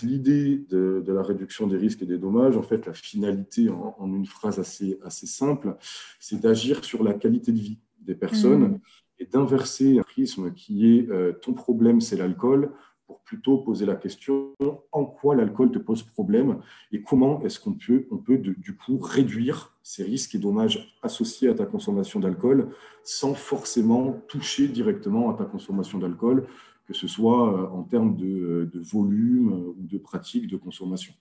L'idée de la réduction des risques et des dommages, en fait, la finalité en une phrase assez simple, c'est d'agir sur la qualité de vie des personnes et d'inverser un prisme qui est ton problème, c'est l'alcool, pour plutôt poser la question en quoi l'alcool te pose problème et comment est-ce qu'on peut du coup réduire ces risques et dommages associés à ta consommation d'alcool sans forcément toucher directement à ta consommation d'alcool, que ce soit en termes de volume ou de pratique de consommation.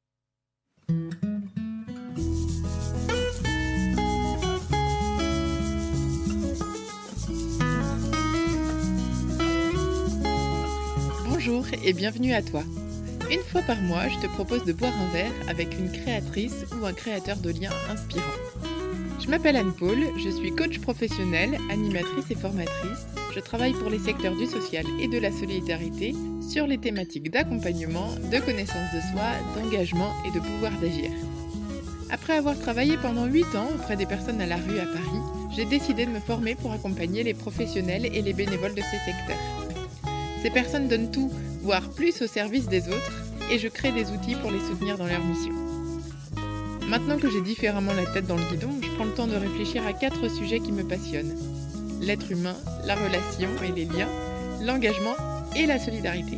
Bonjour et bienvenue à toi. Une fois par mois, je te propose de boire un verre avec une créatrice ou un créateur de liens inspirants. Je m'appelle Anne-Paul, je suis coach professionnelle, animatrice et formatrice. Je travaille pour les secteurs du social et de la solidarité sur les thématiques d'accompagnement, de connaissance de soi, d'engagement et de pouvoir d'agir. Après avoir travaillé pendant 8 ans auprès des personnes à la rue à Paris, j'ai décidé de me former pour accompagner les professionnels et les bénévoles de ces secteurs. Ces personnes donnent tout, voire plus au service des autres, et je crée des outils pour les soutenir dans leur mission. Maintenant que j'ai différemment la tête dans le guidon, je prends le temps de réfléchir à 4 sujets qui me passionnent. L'être humain, la relation et les liens, l'engagement et la solidarité.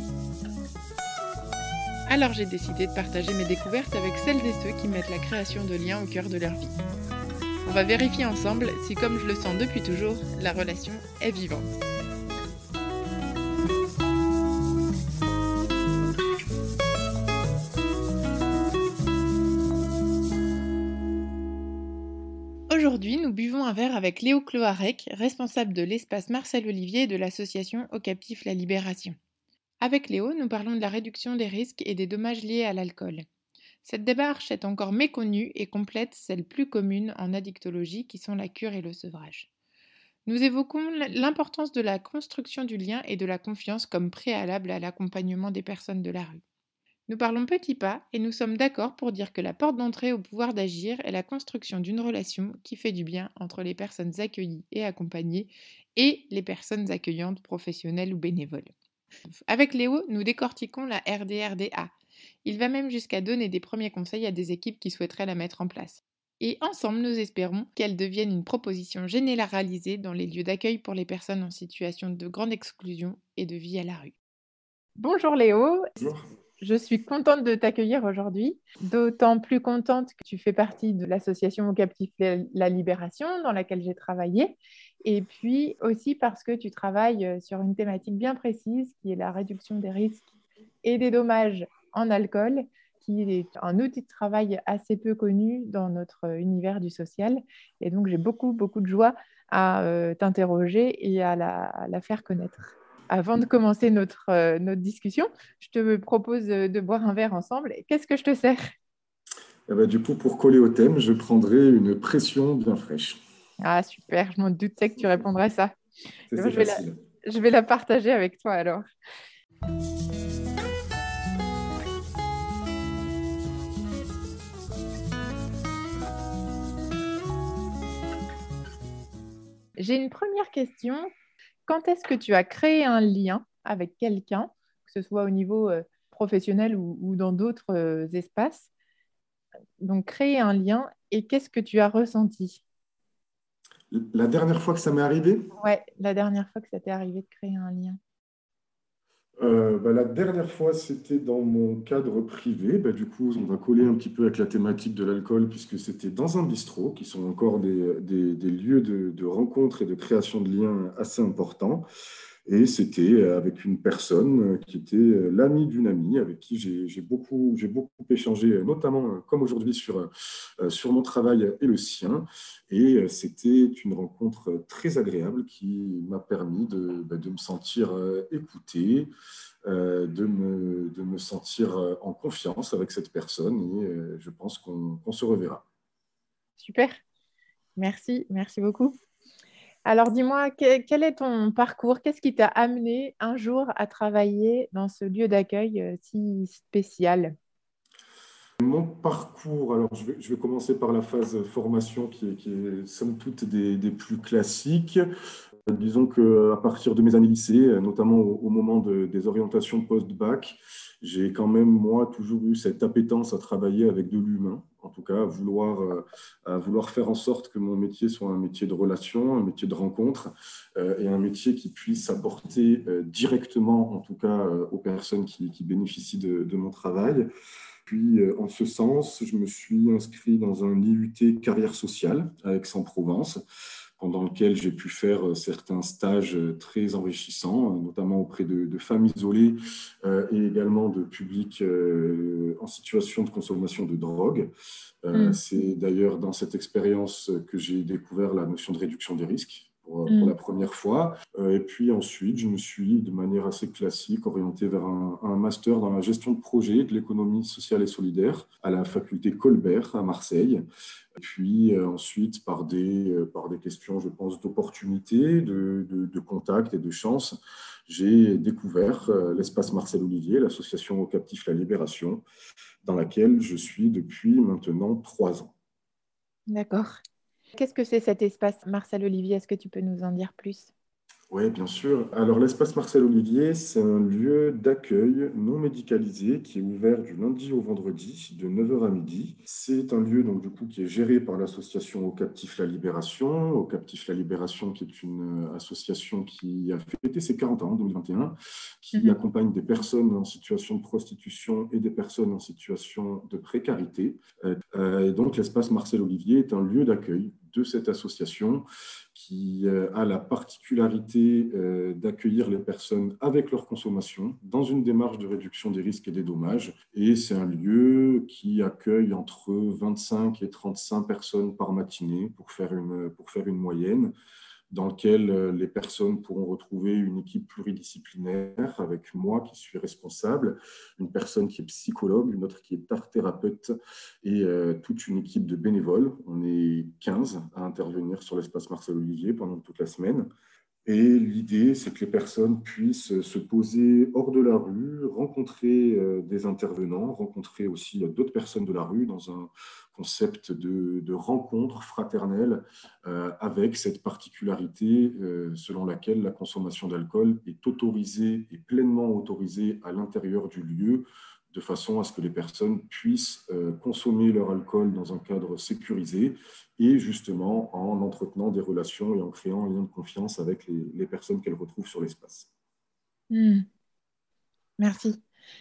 Alors j'ai décidé de partager mes découvertes avec celles et ceux qui mettent la création de liens au cœur de leur vie. On va vérifier ensemble si, comme je le sens depuis toujours, la relation est vivante. Aujourd'hui, nous buvons un verre avec Léo Cloarec, responsable de l'espace Marcel Olivier et de l'association Au Captif La Libération. Avec Léo, nous parlons de la réduction des risques et des dommages liés à l'alcool. Cette démarche est encore méconnue et complète celles plus communes en addictologie qui sont la cure et le sevrage. Nous évoquons l'importance de la construction du lien et de la confiance comme préalable à l'accompagnement des personnes de la rue. Nous parlons petits pas et nous sommes d'accord pour dire que la porte d'entrée au pouvoir d'agir est la construction d'une relation qui fait du bien entre les personnes accueillies et accompagnées et les personnes accueillantes, professionnelles ou bénévoles. Avec Léo, nous décortiquons la RDRDA. Il va même jusqu'à donner des premiers conseils à des équipes qui souhaiteraient la mettre en place. Et ensemble, nous espérons qu'elle devienne une proposition généralisée dans les lieux d'accueil pour les personnes en situation de grande exclusion et de vie à la rue. Bonjour Léo. Bonjour. Je suis contente de t'accueillir aujourd'hui, d'autant plus contente que tu fais partie de l'association Au Captif La Libération dans laquelle j'ai travaillé, et puis aussi parce que tu travailles sur une thématique bien précise qui est la réduction des risques et des dommages en alcool, qui est un outil de travail assez peu connu dans notre univers du social. Et donc j'ai beaucoup de joie à t'interroger et à la faire connaître. Avant de commencer notre discussion, je te propose de boire un verre ensemble. Qu'est-ce que je te sers? Du coup, pour coller au thème, je prendrai une pression bien fraîche. Ah, super, je m'en doutais que tu répondrais ça. Ça, Et moi, c'est facile. je vais la partager avec toi alors. J'ai une première question. Quand est-ce que tu as créé un lien avec quelqu'un, que ce soit au niveau professionnel ou dans d'autres espaces? Donc, créer un lien et qu'est-ce que tu as ressenti? La dernière fois que ça m'est arrivé, Ouais, la dernière fois que ça t'est arrivé de créer un lien. la dernière fois, c'était dans mon cadre privé. Du coup, on va coller un petit peu avec la thématique de l'alcool, puisque c'était dans un bistrot, qui sont encore des lieux de rencontre et de création de liens assez importants. Et c'était avec une personne qui était l'amie d'une amie, avec qui j'ai beaucoup échangé, notamment, comme aujourd'hui, sur mon travail et le sien. Et c'était une rencontre très agréable qui m'a permis de me sentir écouté, de me sentir en confiance avec cette personne. Et je pense qu'on se reverra. Super, merci beaucoup. Alors dis-moi, quel est ton parcours? Qu'est-ce qui t'a amené un jour à travailler dans ce lieu d'accueil si spécial? Mon parcours, alors je vais commencer par la phase formation qui est somme toute des plus classiques. Disons qu'à partir de mes années lycée, notamment au moment des orientations post-bac, j'ai quand même, moi, toujours eu cette appétence à travailler avec de l'humain, en tout cas à vouloir faire en sorte que mon métier soit un métier de relation, un métier de rencontre, et un métier qui puisse apporter directement, en tout cas, aux personnes qui bénéficient de mon travail. Puis, en ce sens, je me suis inscrit dans un IUT carrière sociale à Aix-en-Provence, pendant lequel j'ai pu faire certains stages très enrichissants, notamment auprès de femmes isolées et également de publics en situation de consommation de drogue. Mm. C'est d'ailleurs dans cette expérience que j'ai découvert la notion de réduction des risques pour la Mm. première fois. Et puis ensuite, je me suis, de manière assez classique, orienté vers un master dans la gestion de projet de l'économie sociale et solidaire à la faculté Colbert à Marseille. Et puis ensuite, par des questions, je pense, d'opportunité, de contact et de chance, j'ai découvert l'espace Marcel Olivier, l'association au captif La Libération, dans laquelle je suis depuis maintenant 3 ans. D'accord. Qu'est-ce que c'est cet espace Marcel Olivier? Est-ce que tu peux nous en dire plus? Oui, bien sûr. Alors, l'espace Marcel Olivier, c'est un lieu d'accueil non médicalisé qui est ouvert du lundi au vendredi de 9 h à midi. C'est un lieu, donc, du coup, qui est géré par l'association Au Captif La Libération. Au Captif La Libération, qui est une association qui a fêté ses 40 ans en 2021, qui Mhm. accompagne des personnes en situation de prostitution et des personnes en situation de précarité. Et donc, l'espace Marcel Olivier est un lieu d'accueil de cette association qui a la particularité d'accueillir les personnes avec leur consommation dans une démarche de réduction des risques et des dommages. Et c'est un lieu qui accueille entre 25 et 35 personnes par matinée pour faire une moyenne, dans lequel les personnes pourront retrouver une équipe pluridisciplinaire avec moi qui suis responsable, une personne qui est psychologue, une autre qui est art thérapeute et toute une équipe de bénévoles. On est 15 à intervenir sur l'espace Marcel Olivier pendant toute la semaine. Et l'idée, c'est que les personnes puissent se poser hors de la rue, rencontrer des intervenants, rencontrer aussi d'autres personnes de la rue dans un concept de rencontre fraternelle avec cette particularité selon laquelle la consommation d'alcool est autorisée et pleinement autorisée à l'intérieur du lieu de façon à ce que les personnes puissent consommer leur alcool dans un cadre sécurisé et justement en entretenant des relations et en créant un lien de confiance avec les personnes qu'elles retrouvent sur l'espace. Mm. Merci.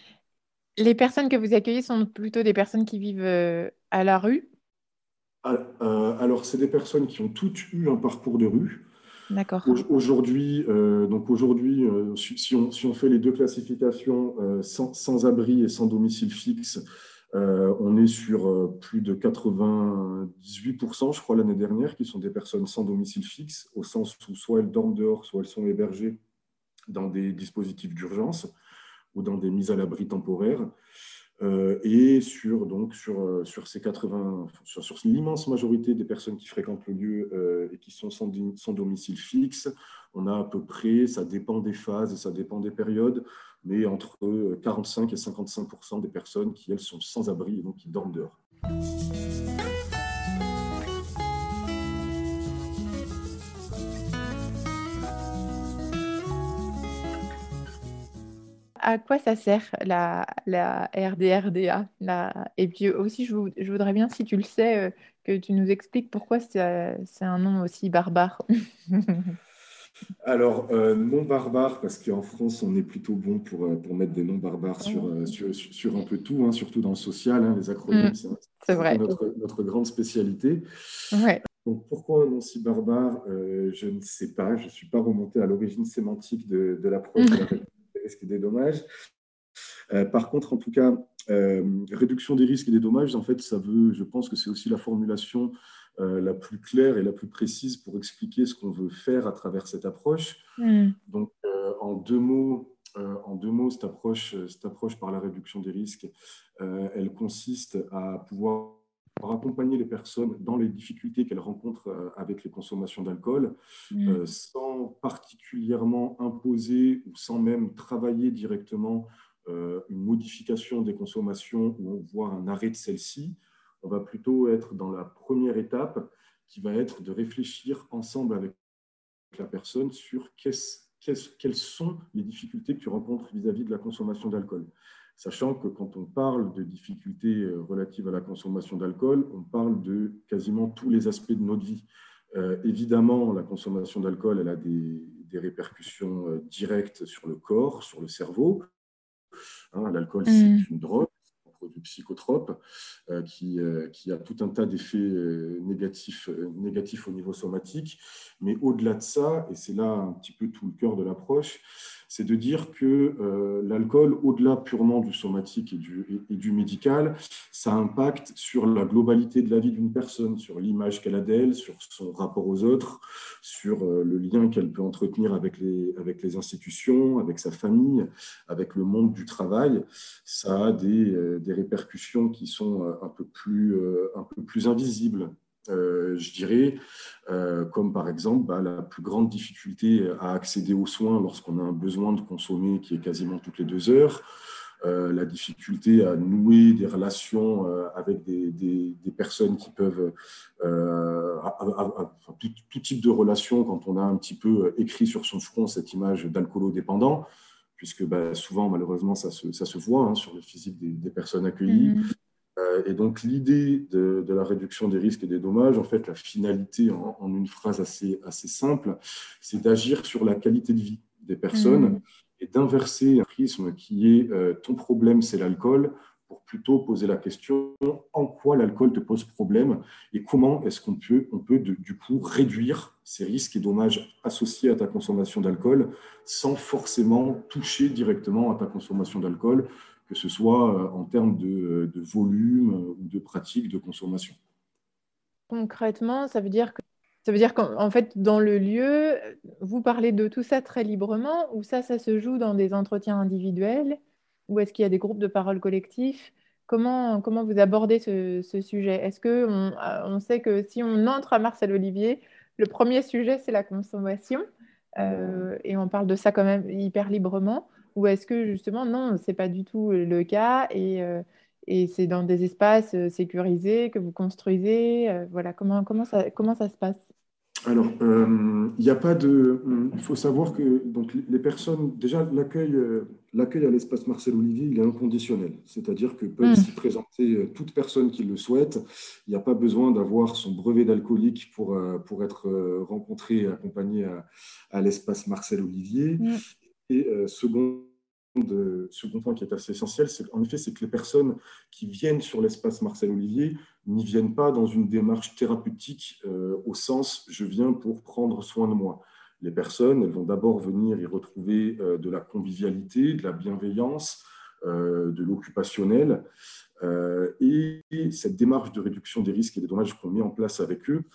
Les personnes que vous accueillez sont plutôt des personnes qui vivent à la rue. Alors, c'est des personnes qui ont toutes eu un parcours de rue. D'accord. Aujourd'hui, si on fait les deux classifications, sans abri et sans domicile fixe, on est sur plus de 98%, je crois, l'année dernière, qui sont des personnes sans domicile fixe, au sens où soit elles dorment dehors, soit elles sont hébergées dans des dispositifs d'urgence ou dans des mises à l'abri temporaires. Et sur ces 80, sur l'immense majorité des personnes qui fréquentent le lieu et qui sont sans domicile fixe, on a à peu près, ça dépend des phases et ça dépend des périodes, mais entre 45 et 55% des personnes qui, elles, sont sans abri et donc qui dorment dehors. À quoi ça sert la RDRDA Et puis aussi, je voudrais bien, si tu le sais, que tu nous expliques pourquoi c'est un nom aussi barbare. Alors, nom barbare, parce qu'en France, on est plutôt bon pour mettre des noms barbares sur un peu tout, hein, surtout dans le social. Hein, les Mm. acronymes, C'est c'est un peu vrai. notre grande spécialité. Ouais. Donc, pourquoi un nom si barbare? Je ne sais pas. Je ne suis pas remonté à l'origine sémantique de l'approche de la réduction des risques et des dommages. Par contre, en tout cas, réduction des risques et des dommages, en fait, je pense que c'est aussi la formulation la plus claire et la plus précise pour expliquer ce qu'on veut faire à travers cette approche. Mm. Donc, en deux mots, cette approche par la réduction des risques, elle consiste à pouvoir accompagner les personnes dans les difficultés qu'elles rencontrent avec les consommations d'alcool, Mm. sans particulièrement imposer ou sans même travailler directement une modification des consommations ou voire un arrêt de celle-ci, on va plutôt être dans la première étape qui va être de réfléchir ensemble avec la personne sur quelles sont les difficultés que tu rencontres vis-à-vis de la consommation d'alcool. Sachant que quand on parle de difficultés relatives à la consommation d'alcool, on parle de quasiment tous les aspects de notre vie. Évidemment, la consommation d'alcool, elle a des répercussions directes sur le corps, sur le cerveau. Hein, l'alcool, c'est une drogue, un produit psychotrope qui a tout un tas d'effets négatifs au niveau somatique. Mais au-delà de ça, et c'est là un petit peu tout le cœur de l'approche, c'est de dire que l'alcool, au-delà purement du somatique et du médical, ça impacte sur la globalité de la vie d'une personne, sur l'image qu'elle a d'elle, sur son rapport aux autres, sur le lien qu'elle peut entretenir avec les institutions, avec sa famille, avec le monde du travail. Ça a des répercussions qui sont un peu plus invisibles. Je dirais, comme par exemple la plus grande difficulté à accéder aux soins lorsqu'on a un besoin de consommer qui est quasiment toutes les 2 heures, la difficulté à nouer des relations avec des personnes qui peuvent, tout type de relations, quand on a un petit peu écrit sur son front cette image d'alcoolo-dépendant, puisque souvent, malheureusement, ça se voit sur le physique des personnes accueillies. Et donc, l'idée de la réduction des risques et des dommages, en fait, la finalité en une phrase assez simple, c'est d'agir sur la qualité de vie des personnes et d'inverser un prisme qui est ton problème, c'est l'alcool, pour plutôt poser la question en quoi l'alcool te pose problème et comment est-ce on peut du coup réduire ces risques et dommages associés à ta consommation d'alcool sans forcément toucher directement à ta consommation d'alcool, que ce soit en termes de volume ou de pratique de consommation. Concrètement, ça veut dire qu'en fait, dans le lieu, vous parlez de tout ça très librement, ou ça se joue dans des entretiens individuels, ou est-ce qu'il y a des groupes de parole collectifs? Comment vous abordez ce sujet? Est-ce que on sait que si on entre à Marcel Olivier, le premier sujet, c'est la consommation, et on parle de ça quand même hyper librement, ou est-ce que justement, non, c'est pas du tout le cas, et c'est dans des espaces sécurisés que vous construisez. Voilà, comment ça se passe? Alors, il n'y a pas de. Il faut savoir que donc, les personnes, déjà, l'accueil à l'espace Marcel Olivier, il est inconditionnel. C'est-à-dire que peuvent s'y Mm. présenter toute personne qui le souhaite. Il n'y a pas besoin d'avoir son brevet d'alcoolique pour être rencontré et accompagné à l'espace Marcel Olivier. Mm. Et second point qui est assez essentiel, c'est en effet, c'est que les personnes qui viennent sur l'espace Marcel Olivier n'y viennent pas dans une démarche thérapeutique au sens je viens pour prendre soin de moi. Les personnes, elles vont d'abord venir y retrouver de la convivialité, de la bienveillance, de l'occupationnel. Et cette démarche de réduction des risques et des dommages qu'on met en place avec eux,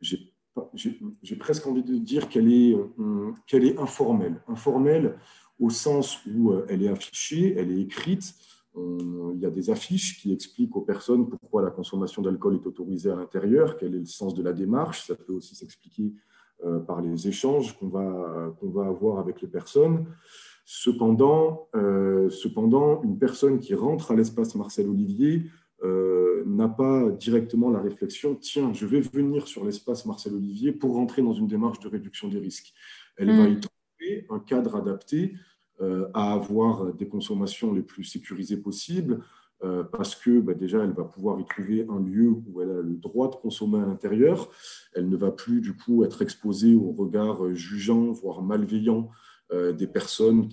j'ai presque envie de dire qu'elle est informelle. Informelle au sens où elle est affichée, elle est écrite. Il y a des affiches qui expliquent aux personnes pourquoi la consommation d'alcool est autorisée à l'intérieur, quel est le sens de la démarche. Ça peut aussi s'expliquer par les échanges qu'on va avoir avec les personnes. Cependant, une personne qui rentre à l'espace Marcel Olivier n'a pas directement la réflexion, tiens, je vais venir sur l'espace Marcel Olivier pour rentrer dans une démarche de réduction des risques. Elle va y trouver un cadre adapté à avoir des consommations les plus sécurisées possibles, parce que déjà, elle va pouvoir y trouver un lieu où elle a le droit de consommer à l'intérieur. Elle ne va plus, du coup, être exposée au regard jugeant, voire malveillant des personnes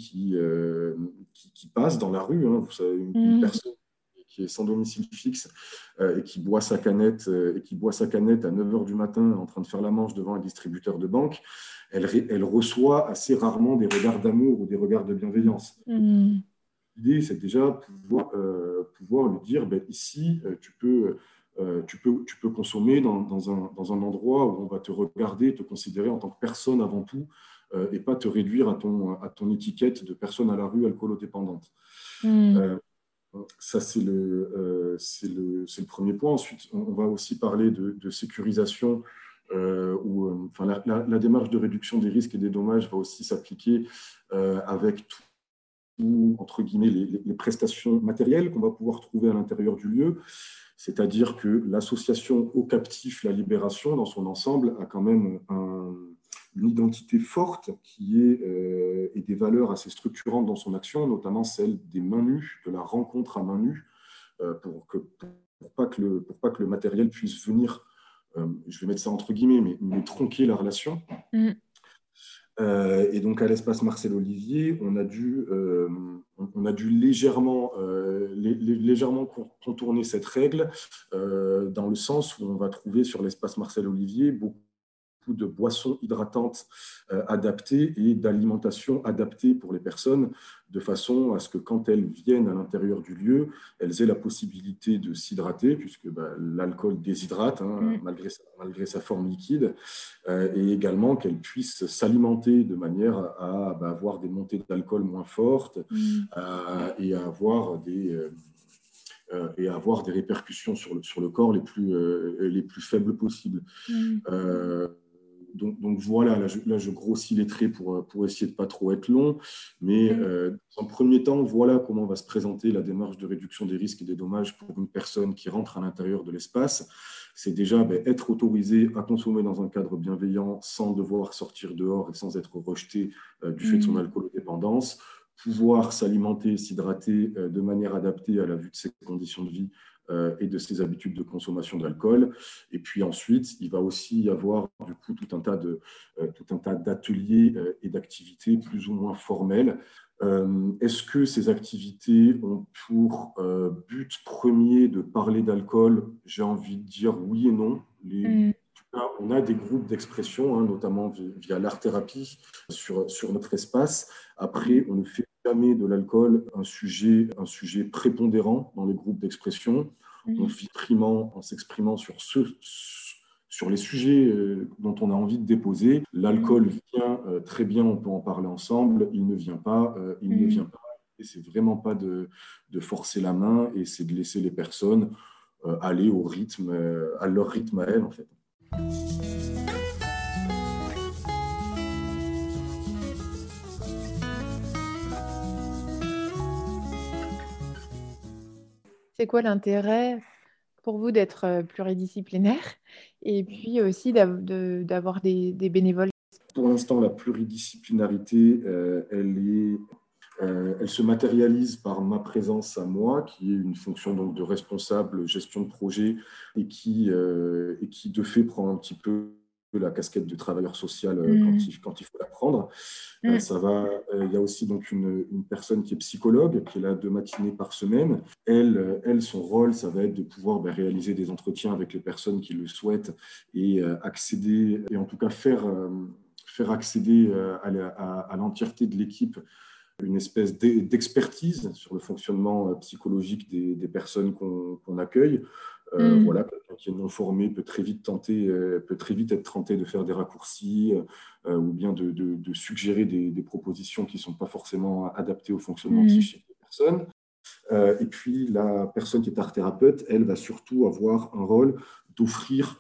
qui passent dans la rue. Hein. Vous savez, une Mm. personne qui est sans domicile fixe et qui boit sa canette à 9 heures du matin en train de faire la manche devant un distributeur de banque, elle reçoit assez rarement des regards d'amour ou des regards de bienveillance. Mm. L'idée, c'est déjà pouvoir lui dire, ici, tu peux consommer dans un endroit où on va te regarder, te considérer en tant que personne avant tout, et pas te réduire à ton étiquette de personne à la rue alcoolodépendante. Mm. Ça, c'est le premier point. Ensuite, on va aussi parler de sécurisation, enfin, la démarche de réduction des risques et des dommages va aussi s'appliquer avec entre guillemets, les prestations matérielles qu'on va pouvoir trouver à l'intérieur du lieu. C'est-à-dire que l'association au captif La Libération, dans son ensemble, a quand même une identité forte et des valeurs assez structurantes dans son action, notamment celle des mains nues, de la rencontre à main nue, pour pas que le matériel puisse venir, je vais mettre ça entre guillemets, mais tronquer la relation. Et donc à l'espace Marcel Olivier, on a dû légèrement contourner cette règle, dans le sens où on va trouver sur l'espace Marcel Olivier beaucoup de boissons hydratantes adaptées et d'alimentation adaptée pour les personnes, de façon à ce que quand elles viennent à l'intérieur du lieu, elles aient la possibilité de s'hydrater, puisque l'alcool déshydrate, malgré sa forme liquide, et également qu'elles puissent s'alimenter de manière à avoir des montées d'alcool moins fortes, et à avoir des répercussions sur le corps les plus faibles possibles. Donc voilà, là je grossis les traits pour essayer de ne pas trop être long, mais en premier temps, voilà comment va se présenter la démarche de réduction des risques et des dommages pour une personne qui rentre à l'intérieur de l'espace. C'est déjà être autorisé à consommer dans un cadre bienveillant sans devoir sortir dehors et sans être rejeté du fait de son alcoolodépendance, pouvoir s'alimenter, s'hydrater de manière adaptée à la vue de ses conditions de vie et de ses habitudes de consommation d'alcool. Et puis ensuite, il va aussi y avoir du coup tout un tas d'ateliers et d'activités plus ou moins formelles. Est-ce que ces activités ont pour but premier de parler d'alcool? J'ai envie de dire oui et non. On a des groupes d'expression, notamment via l'art-thérapie sur notre espace. Après, on ne fait jamais de l'alcool un sujet prépondérant dans les groupes d'expression. En s'exprimant sur les sujets dont on a envie de déposer. L'alcool vient très bien, on peut en parler ensemble. Il ne vient pas, ne vient pas. Et c'est vraiment pas de forcer la main, et c'est de laisser les personnes aller à leur rythme à elles, en fait. C'est quoi l'intérêt pour vous d'être pluridisciplinaire et puis aussi d'avoir des bénévoles? Pour l'instant, la pluridisciplinarité, elle se matérialise par ma présence à moi, qui est une fonction donc de responsable gestion de projet et qui de fait prend un petit peu la casquette de travailleur social quand il faut la prendre. Il y a aussi donc une personne qui est psychologue, qui est là 2 matinées par semaine. Elle, son rôle, ça va être de pouvoir réaliser des entretiens avec les personnes qui le souhaitent et accéder, et en tout cas faire accéder à l'entièreté de l'équipe une espèce d'expertise sur le fonctionnement psychologique des personnes qu'on accueille. Voilà, quelqu'un qui est non formé peut très vite être tenté de faire des raccourcis ou bien de suggérer des propositions qui ne sont pas forcément adaptées au fonctionnement psychique des personnes. Et puis, la personne qui est art-thérapeute, elle va surtout avoir un rôle d'offrir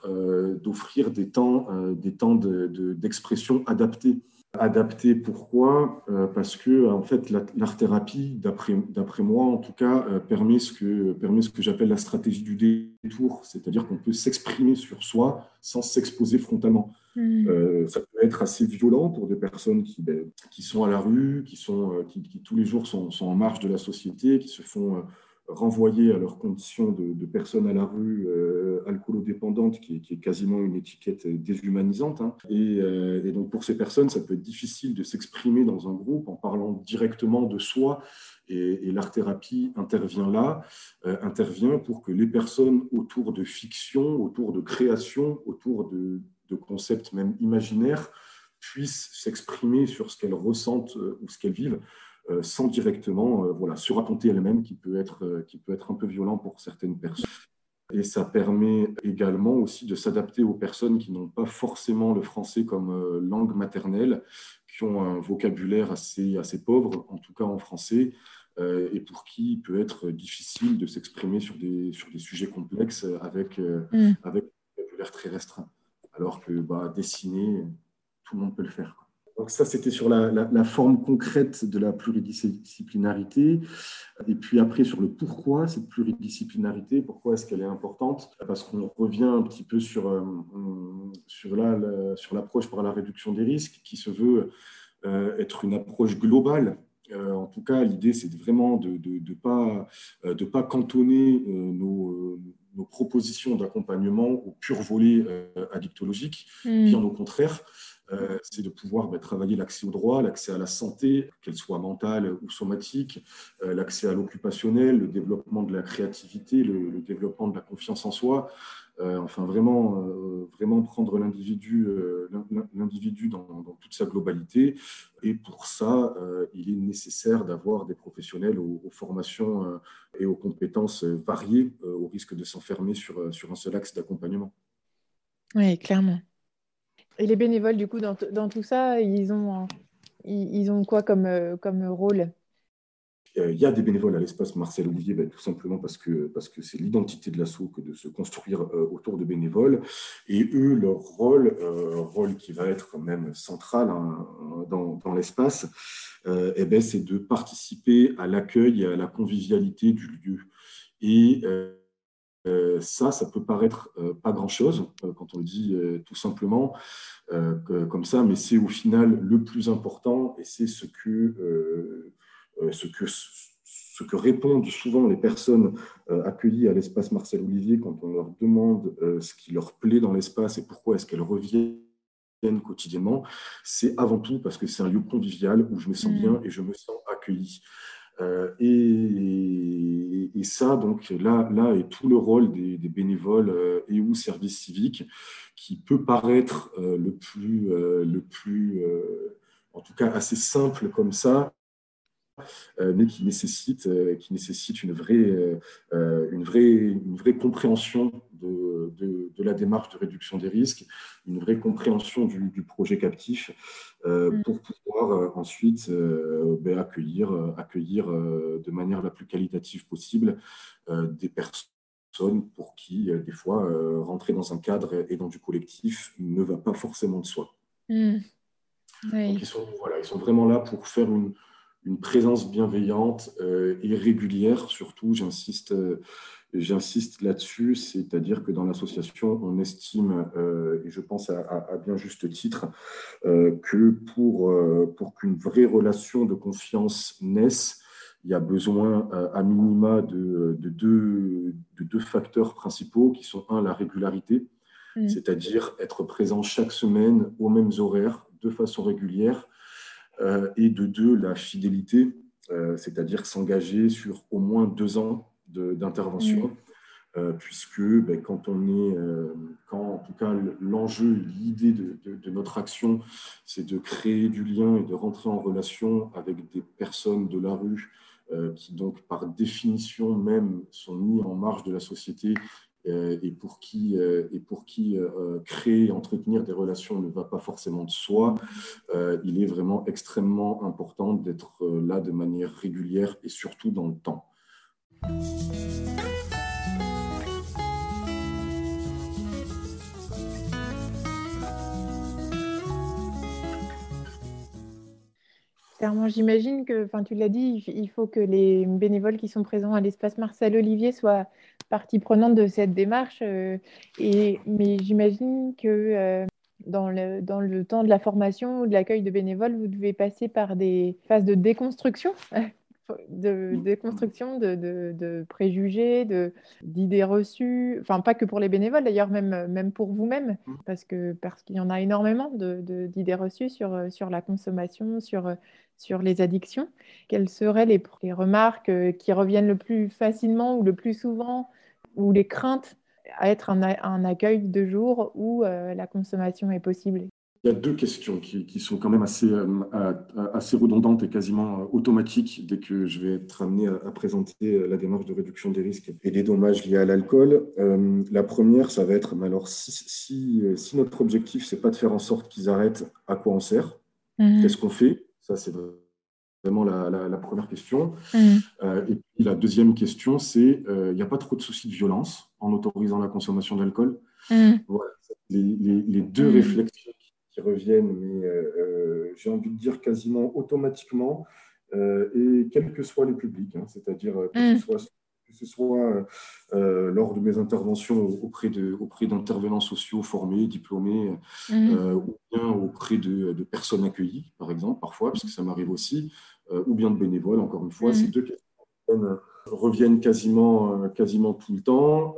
des temps d'expression adaptés. Adapté, pourquoi ? Parce que en fait, l'art-thérapie, d'après moi en tout cas, permet ce que j'appelle la stratégie du détour, c'est-à-dire qu'on peut s'exprimer sur soi sans s'exposer frontalement. Ça peut être assez violent pour des personnes qui sont à la rue, qui tous les jours sont en marge de la société, qui se font renvoyer à leurs conditions de personnes à la rue alcoolodépendantes, qui est quasiment une étiquette déshumanisante. Et donc pour ces personnes, ça peut être difficile de s'exprimer dans un groupe en parlant directement de soi. Et l'art-thérapie intervient pour que les personnes autour de fiction, autour de création, autour de concepts même imaginaires, puissent s'exprimer sur ce qu'elles ressentent ou ce qu'elles vivent, sans directement se raconter elles-mêmes, qui peut être un peu violent pour certaines personnes. Et ça permet également aussi de s'adapter aux personnes qui n'ont pas forcément le français comme langue maternelle, qui ont un vocabulaire assez pauvre, en tout cas en français, et pour qui il peut être difficile de s'exprimer sur des sujets complexes avec un vocabulaire très restreint. Alors que dessiner, tout le monde peut le faire. Donc ça, c'était sur la forme concrète de la pluridisciplinarité. Et puis après, sur le pourquoi cette pluridisciplinarité, pourquoi est-ce qu'elle est importante? Parce qu'on revient un petit peu sur l'approche par la réduction des risques, qui se veut être une approche globale. En tout cas, l'idée, c'est vraiment de de pas cantonner nos propositions d'accompagnement au pur volet addictologique. Bien au contraire, c'est de pouvoir travailler l'accès au droit, l'accès à la santé, qu'elle soit mentale ou somatique, l'accès à l'occupationnel, le développement de la créativité, le développement de la confiance en soi. Enfin, vraiment prendre l'individu dans toute sa globalité. Et pour ça, il est nécessaire d'avoir des professionnels aux formations et aux compétences variées, au risque de s'enfermer sur un seul axe d'accompagnement. Oui, clairement. Et les bénévoles, du coup, dans tout ça, ils ont quoi comme rôle? Il y a des bénévoles à l'espace Marcel Olivier, tout simplement parce que c'est l'identité de l'asso que de se construire autour de bénévoles. Et eux, leur rôle qui va être quand même central, hein, dans l'espace, c'est de participer à l'accueil et à la convivialité du lieu. Et ça peut paraître pas grand-chose quand on le dit tout simplement comme ça, mais c'est au final le plus important et c'est ce que répondent souvent les personnes accueillies à l'espace Marcel Olivier quand on leur demande ce qui leur plaît dans l'espace et pourquoi est-ce qu'elles reviennent quotidiennement. C'est avant tout parce que c'est un lieu convivial où je me sens bien et je me sens accueilli. Et ça, donc là est tout le rôle des bénévoles et ou services civiques, qui peut paraître en tout cas assez simple comme ça, mais qui nécessite une vraie compréhension de la démarche de réduction des risques, une vraie compréhension du projet captif pour pouvoir ensuite accueillir de manière la plus qualitative possible des personnes pour qui, des fois, rentrer dans un cadre et dans du collectif ne va pas forcément de soi. Mm. Donc, Oui. ils sont vraiment là pour faire une présence bienveillante et régulière, surtout, j'insiste là-dessus, c'est-à-dire que dans l'association, on estime, et je pense à bien juste titre, que pour qu'une vraie relation de confiance naisse, il y a besoin à minima de deux facteurs principaux qui sont, un, la régularité, c'est-à-dire être présent chaque semaine aux mêmes horaires, de façon régulière, et de deux, la fidélité, c'est-à-dire s'engager sur au moins 2 ans d'intervention, puisque quand en tout cas l'enjeu, l'idée de notre action, c'est de créer du lien et de rentrer en relation avec des personnes de la rue qui donc par définition même sont mis en marge de la société et pour qui créer et entretenir des relations ne va pas forcément de soi. Il est vraiment extrêmement important d'être là de manière régulière et surtout dans le temps. Clairement, j'imagine que, enfin, tu l'as dit, il faut que les bénévoles qui sont présents à l'espace Marcel Olivier soient partie prenante de cette démarche. Mais j'imagine que dans le temps de la formation ou de l'accueil de bénévoles, vous devez passer par des phases de déconstruction, de préjugés, d'idées reçues. Enfin, pas que pour les bénévoles, d'ailleurs, même pour vous-même, parce qu'il y en a énormément d'idées reçues sur la consommation, sur les addictions. Quelles seraient les remarques qui reviennent le plus facilement ou le plus souvent, ou les craintes à être un accueil de jour où la consommation est possible? Il y a deux questions qui sont quand même assez redondantes et quasiment automatiques dès que je vais être amené à présenter la démarche de réduction des risques et des dommages liés à l'alcool. La première, ça va être, mais alors si notre objectif, c'est pas de faire en sorte qu'ils arrêtent, à quoi on sert? Qu'est-ce qu'on fait? Ça, c'est vraiment la première question. Et puis la deuxième question, c'est, il n'y a pas trop de soucis de violence en autorisant la consommation d'alcool? Voilà, les deux réflexions qui reviennent, mais j'ai envie de dire quasiment automatiquement, et quels que soient les publics, hein, c'est-à-dire que ce soit lors de mes interventions auprès d'intervenants sociaux formés, diplômés, ou bien auprès de personnes accueillies, par exemple, parfois, parce que ça m'arrive aussi, ou bien de bénévoles, encore une fois. Ces deux questions reviennent quasiment tout le temps.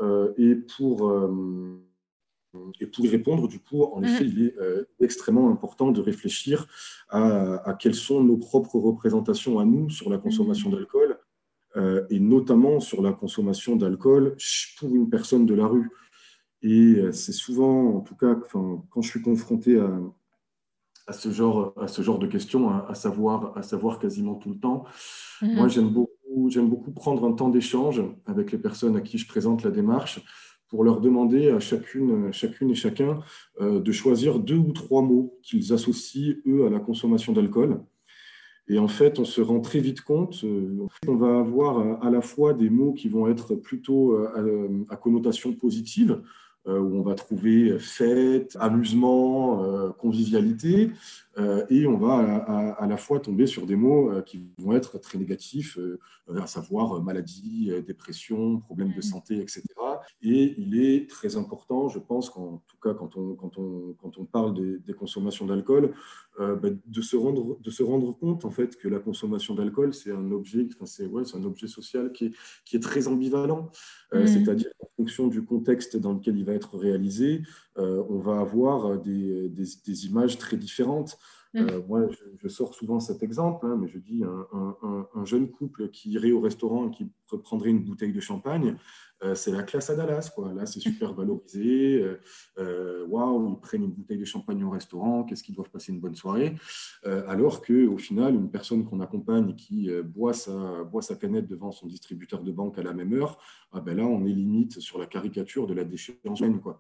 Et pour y répondre, du coup, en effet, il est extrêmement important de réfléchir à quelles sont nos propres représentations à nous sur la consommation d'alcool, et notamment sur la consommation d'alcool pour une personne de la rue. Et c'est souvent, en tout cas, quand je suis confronté à ce genre de questions, à savoir quasiment tout le temps, moi, j'aime beaucoup prendre un temps d'échange avec les personnes à qui je présente la démarche pour leur demander à chacune et chacun de choisir 2 ou 3 mots qu'ils associent, eux, à la consommation d'alcool. Et en fait, on se rend très vite compte qu'on va avoir à la fois des mots qui vont être plutôt à connotation positive, où on va trouver fête, amusement, convivialité, et on va à la fois tomber sur des mots qui vont être très négatifs, à savoir maladie, dépression, problèmes de santé, etc. Et il est très important, je pense, qu'en tout cas quand on parle des consommations d'alcool, de se rendre compte en fait que la consommation d'alcool, c'est un objet, c'est un objet social qui est très ambivalent. C'est-à-dire qu'en fonction du contexte dans lequel il va être réalisé, on va avoir des images très différentes. Moi, je sors souvent cet exemple, hein, mais je dis un jeune couple qui irait au restaurant et qui prendrait une bouteille de champagne, c'est la classe à Dallas, quoi. Là, c'est super valorisé. Waouh, ils prennent une bouteille de champagne au restaurant, qu'est-ce qu'ils doivent passer une bonne soirée. Alors qu'au final, une personne qu'on accompagne et qui boit sa canette devant son distributeur de banque à la même heure, là, on est limite sur la caricature de la déchéance humaine, quoi.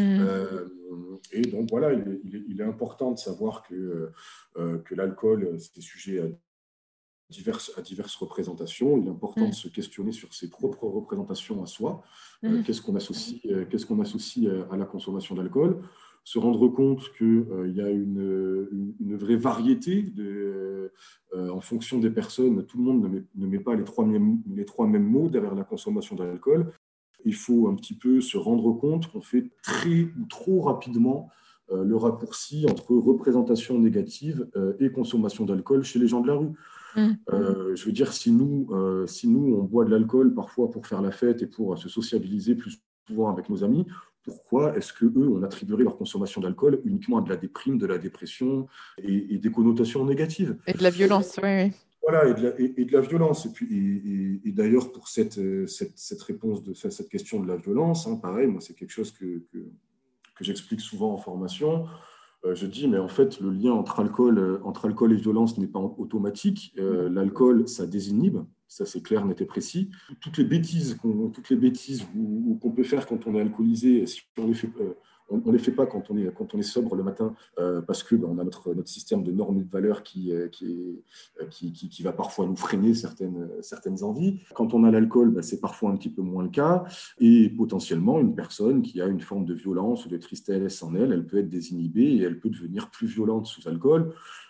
Et donc, voilà, il est important de savoir que l'alcool, c'est sujet à diverses représentations. Il est important de se questionner sur ses propres représentations à soi. Qu'est-ce qu'on associe à la consommation d'alcool? Se rendre compte qu'il y a une vraie variété en fonction des personnes. Tout le monde ne met pas les trois mêmes mots derrière la consommation d'alcool. Il faut un petit peu se rendre compte qu'on fait très ou trop rapidement le raccourci entre représentation négative et consommation d'alcool chez les gens de la rue. Je veux dire, si nous, on boit de l'alcool parfois pour faire la fête et pour se sociabiliser plus souvent avec nos amis, pourquoi est-ce qu'eux, on attribuerait leur consommation d'alcool uniquement à de la déprime, de la dépression et des connotations négatives? Et de la violence, oui. Voilà, et de la violence. Et d'ailleurs, pour cette réponse cette question de la violence, hein, pareil, moi, c'est quelque chose que j'explique souvent en formation. Je dis, mais en fait, le lien entre alcool et violence n'est pas automatique. L'alcool, ça désinhibe, ça c'est clair, net et précis. Toutes les bêtises qu'on peut faire quand on est alcoolisé, si on les fait, on les fait pas quand on est sobre le matin, parce que on a notre système de normes et de valeurs qui va parfois nous freiner certaines envies. Quand on a l'alcool, c'est parfois un petit peu moins le cas. Et potentiellement, une personne qui a une forme de violence ou de tristesse en elle, elle peut être désinhibée et elle peut devenir plus violente sous alcool.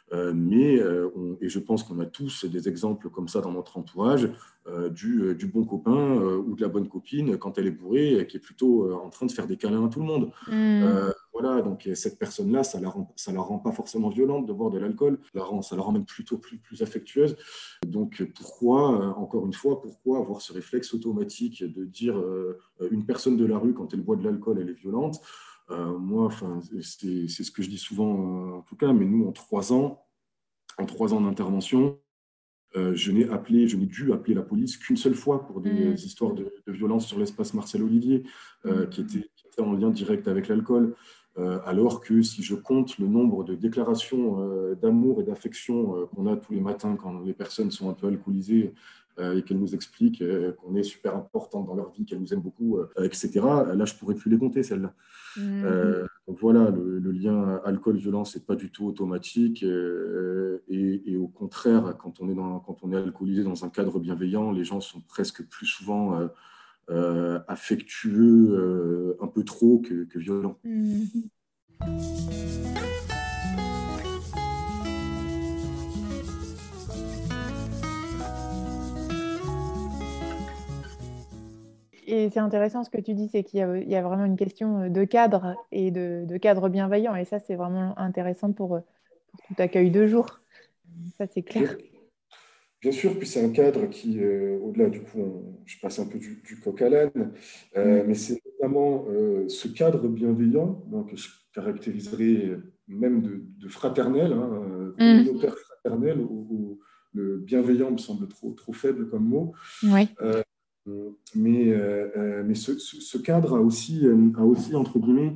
Et je pense qu'on a tous des exemples comme ça dans notre entourage, du bon copain ou de la bonne copine quand elle est bourrée, qui est plutôt en train de faire des câlins à tout le monde. Voilà, donc cette personne-là, ça la rend pas forcément violente de boire de l'alcool, ça la rend même plutôt plus affectueuse. Donc encore une fois, pourquoi avoir ce réflexe automatique de dire une personne de la rue, quand elle boit de l'alcool, elle est violente? Moi, c'est ce que je dis souvent en tout cas, mais nous, en 3 ans d'intervention, je n'ai dû appeler la police qu'une seule fois pour des histoires de violence sur l'espace Marcel Olivier, qui étaient en lien direct avec l'alcool. Alors que si je compte le nombre de déclarations d'amour et d'affection qu'on a tous les matins quand les personnes sont un peu alcoolisées, et qu'elles nous expliquent qu'on est super importante dans leur vie, qu'elles nous aiment beaucoup, etc., là, je ne pourrais plus les compter, celles-là. Donc voilà, le lien alcool-violence n'est pas du tout automatique, et au contraire, quand on est alcoolisé dans un cadre bienveillant, les gens sont presque plus souvent affectueux, un peu trop que violents. Et c'est intéressant ce que tu dis, c'est qu'il y a vraiment une question de cadre et de cadre bienveillant. Et ça, c'est vraiment intéressant pour tout accueil de jour. Ça, c'est Bien, clair. bien sûr, puis c'est un cadre qui, au-delà du coup, je passe un peu du coq à l'âne, Mm. mais c'est notamment ce cadre bienveillant, donc, que je caractériserais même de fraternel, hein, Mm. communautaire fraternel, où le bienveillant me semble trop faible comme mot. Oui. Euh, mais ce cadre a aussi, entre guillemets,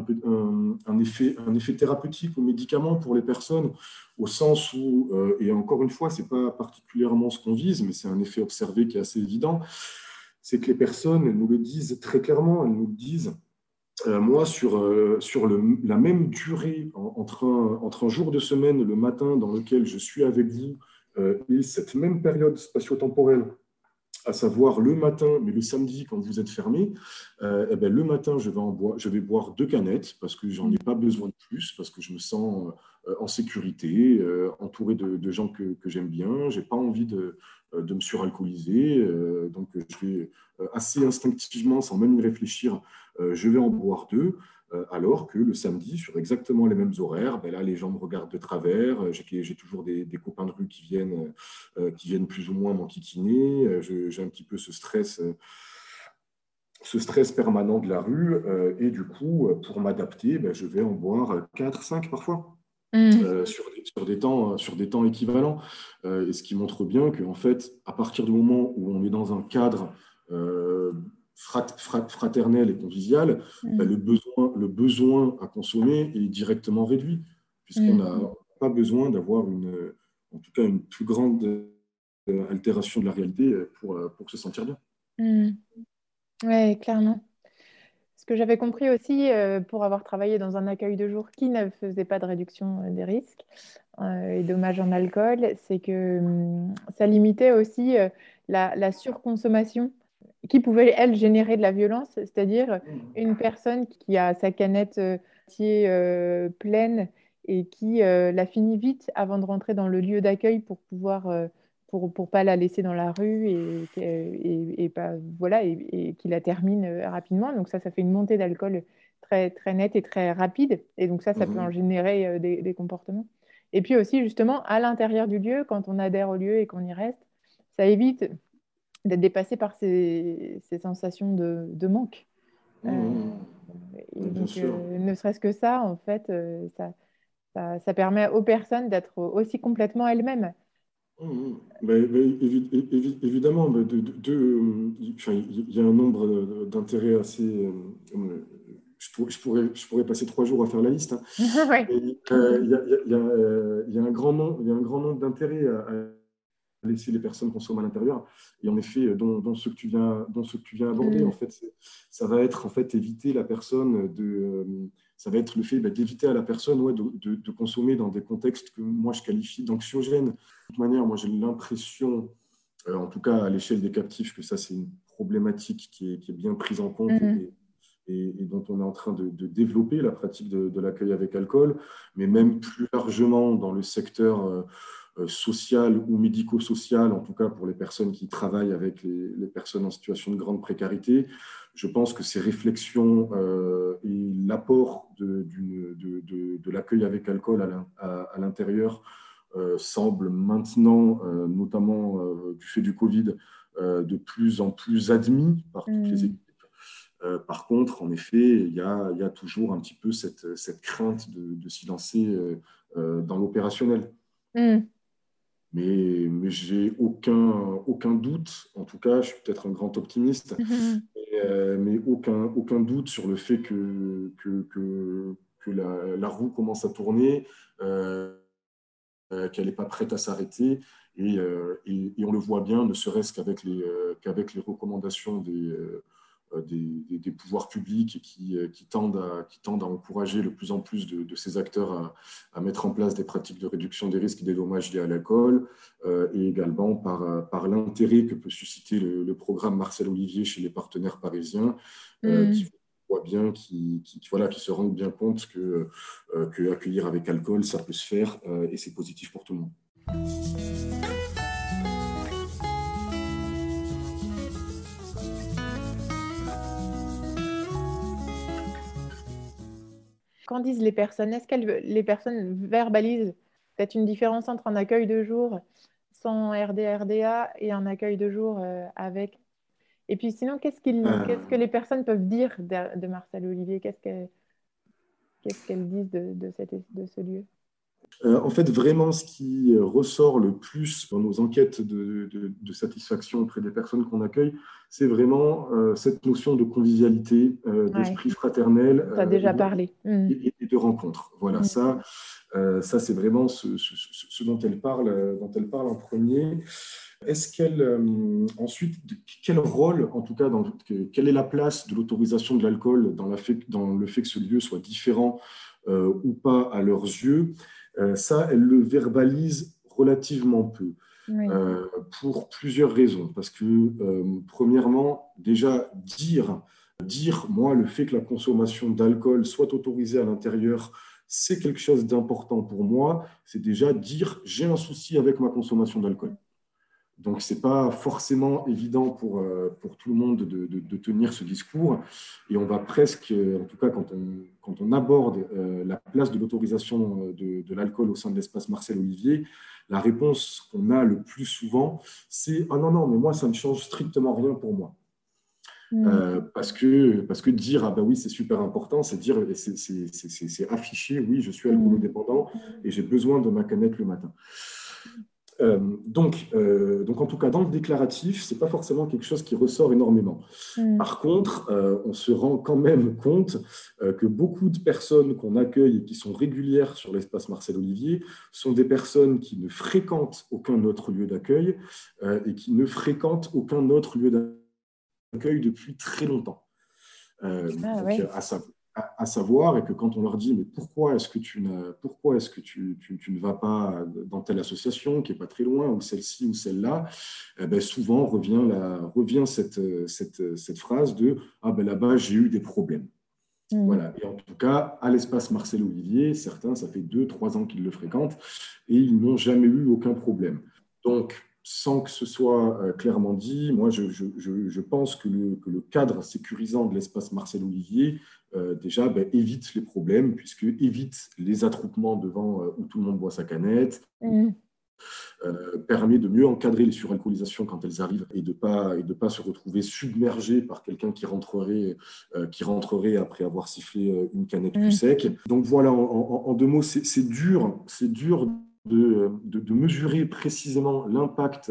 un effet thérapeutique ou médicament pour les personnes, au sens où, et encore une fois, ce n'est pas particulièrement ce qu'on vise, mais c'est un effet observé qui est assez évident, c'est que les personnes elles nous le disent très clairement, elles nous le disent. Moi, sur la même durée entre un jour de semaine, le matin, dans lequel je suis avec vous, et cette même période spatio-temporelle, à savoir le matin, mais le samedi quand vous êtes fermé, eh ben, le matin, je vais boire 2 canettes parce que j'en ai Mm. pas besoin de plus, parce que je me sens en sécurité, entouré de gens que j'aime bien. J'ai pas envie de me suralcooliser, donc je vais assez instinctivement, sans même y réfléchir, je vais en boire 2. Alors que le samedi, sur exactement les mêmes horaires, ben là, les gens me regardent de travers. J'ai toujours des copains de rue qui viennent plus ou moins m'enquiquiner. J'ai un petit peu ce stress permanent de la rue. Et du coup, pour m'adapter, ben, je vais en boire 4, 5 parfois. Mm. Sur des temps équivalents. Et ce qui montre bien qu'en fait, à partir du moment où on est dans un cadre euh, fraternel et convivial, ben, Mm. le besoin à consommer est directement réduit, puisqu'on Mm. n'a pas besoin d'avoir en tout cas une plus grande altération de la réalité pour se sentir bien. Mm. Ouais, clairement. Ce que j'avais compris aussi, pour avoir travaillé dans un accueil de jour qui ne faisait pas de réduction des risques et dommages en alcool, c'est que ça limitait aussi la surconsommation qui pouvait, elle, générer de la violence, c'est-à-dire une personne qui a sa canette qui est pleine et qui la finit vite avant de rentrer dans le lieu d'accueil pour pouvoir pour pas la laisser dans la rue et pas voilà et qui la termine rapidement. Donc ça fait une montée d'alcool très très nette et très rapide. Et donc ça peut en Mhm. générer des comportements. Et puis aussi justement à l'intérieur du lieu, quand on adhère au lieu et qu'on y reste, ça évite d'être dépassé par ces sensations de manque. Euh, Mhm. et Mais bien donc, sûr. ne serait-ce que ça, en fait, ça permet aux personnes d'être aussi complètement elles-mêmes. Évidemment, enfin, il y a un nombre d'intérêts assez. Je pourrais passer 3 jours à faire la liste, hein. Ouais. Mais, il y a un grand nombre d'intérêts à laisser les personnes consommer à l'intérieur. Et en effet, dont ce que tu viens aborder, en Mm. fait, ça va être en fait éviter la personne ça va être le fait d'éviter à la personne ouais, de consommer dans des contextes que moi je qualifie d'anxiogènes. De toute manière, moi j'ai l'impression, en tout cas à l'échelle des captifs, que ça c'est une problématique qui est bien prise en compte Mm. et dont on est en train de développer la pratique de l'accueil avec alcool, mais même plus largement dans le secteur social ou médico-social, en tout cas pour les personnes qui travaillent avec les personnes en situation de grande précarité. Je pense que ces réflexions et l'apport de l'accueil avec alcool à l'intérieur semblent maintenant, notamment du fait du Covid, de plus en plus admis par toutes les Mm. équipes. Par contre, en effet, il y a toujours un petit peu cette crainte de s'y lancer dans l'opérationnel. Mm. Mais j'ai aucun doute, en tout cas, je suis peut-être un grand optimiste, Mm. mais aucun doute sur le fait que la roue commence à tourner, qu'elle n'est pas prête à s'arrêter. Et on le voit bien, ne serait-ce qu'avec les recommandations des pouvoirs publics qui tendent à encourager de plus en plus de ces acteurs à mettre en place des pratiques de réduction des risques et des dommages liés à l'alcool, et également par l'intérêt que peut susciter le programme Marcel Olivier chez les partenaires parisiens, qui Mm. voient bien, voilà, qui se rendent bien compte que accueillir avec alcool, ça peut se faire et c'est positif pour tout le monde. Qu'en disent les personnes? Est-ce que les personnes verbalisent peut-être une différence entre un accueil de jour sans RD-RDA et un accueil de jour avec? Et puis sinon, qu'est-ce que Euh, les personnes peuvent dire de Marcel Olivier? Qu'est-ce qu'elles disent de ce lieu? En fait, vraiment, ce qui ressort le plus dans nos enquêtes de satisfaction auprès des personnes qu'on accueille, c'est vraiment cette notion de convivialité, Ouais, d'esprit fraternel tu as déjà parlé. et de rencontre. Voilà, Mm. ça c'est vraiment ce dont elle parle en premier. Est-ce qu'elle, ensuite, quel rôle, en tout cas, quelle est la place de l'autorisation de l'alcool dans le fait que ce lieu soit différent ou pas à leurs yeux? Ça, elle le verbalise relativement peu. Oui. euh, pour plusieurs raisons. Parce que, premièrement, déjà, moi, le fait que la consommation d'alcool soit autorisée à l'intérieur, c'est quelque chose d'important pour moi. C'est déjà dire, j'ai un souci avec ma consommation d'alcool. Donc, ce n'est pas forcément évident pour tout le monde de tenir ce discours. Et on va presque, en tout cas quand on aborde la place de l'autorisation de l'alcool au sein de l'espace Marcel Olivier, la réponse qu'on a le plus souvent, c'est « Ah non, non, mais moi, ça ne change strictement rien pour moi ». Mm. Parce que dire ah ben oui c'est super important, c'est dire c'est affiché oui je suis Mm. alcoolodépendant et j'ai besoin de ma canette le matin. Donc, en tout cas, dans le déclaratif, ce n'est pas forcément quelque chose qui ressort énormément. Mm. Par contre, on se rend quand même compte que beaucoup de personnes qu'on accueille et qui sont régulières sur l'espace Marcel Olivier sont des personnes qui ne fréquentent aucun autre lieu d'accueil et qui ne fréquentent aucun autre lieu d'accueil depuis très longtemps. Ah Donc, oui. à savoir, et que quand on leur dit mais pourquoi est-ce que tu ne vas pas dans telle association qui est pas très loin, ou celle-ci ou celle-là, ben souvent revient cette phrase de ah ben là-bas j'ai eu des problèmes. Mm. Voilà. Et en tout cas, à l'espace Marcel Olivier, certains, ça fait 2, 3 ans qu'ils le fréquentent et ils n'ont jamais eu aucun problème. Donc, sans que ce soit clairement dit, moi, je pense que le cadre sécurisant de l'espace Marcel Olivier, déjà, ben, évite les problèmes, puisque évite les attroupements devant où tout le monde boit sa canette, Mm. permet de mieux encadrer les suralcoolisations quand elles arrivent et de pas se retrouver submergé par quelqu'un qui rentrerait après avoir sifflé une canette cul Mm. sec. Donc voilà, en 2 mots, c'est dur de mesurer précisément l'impact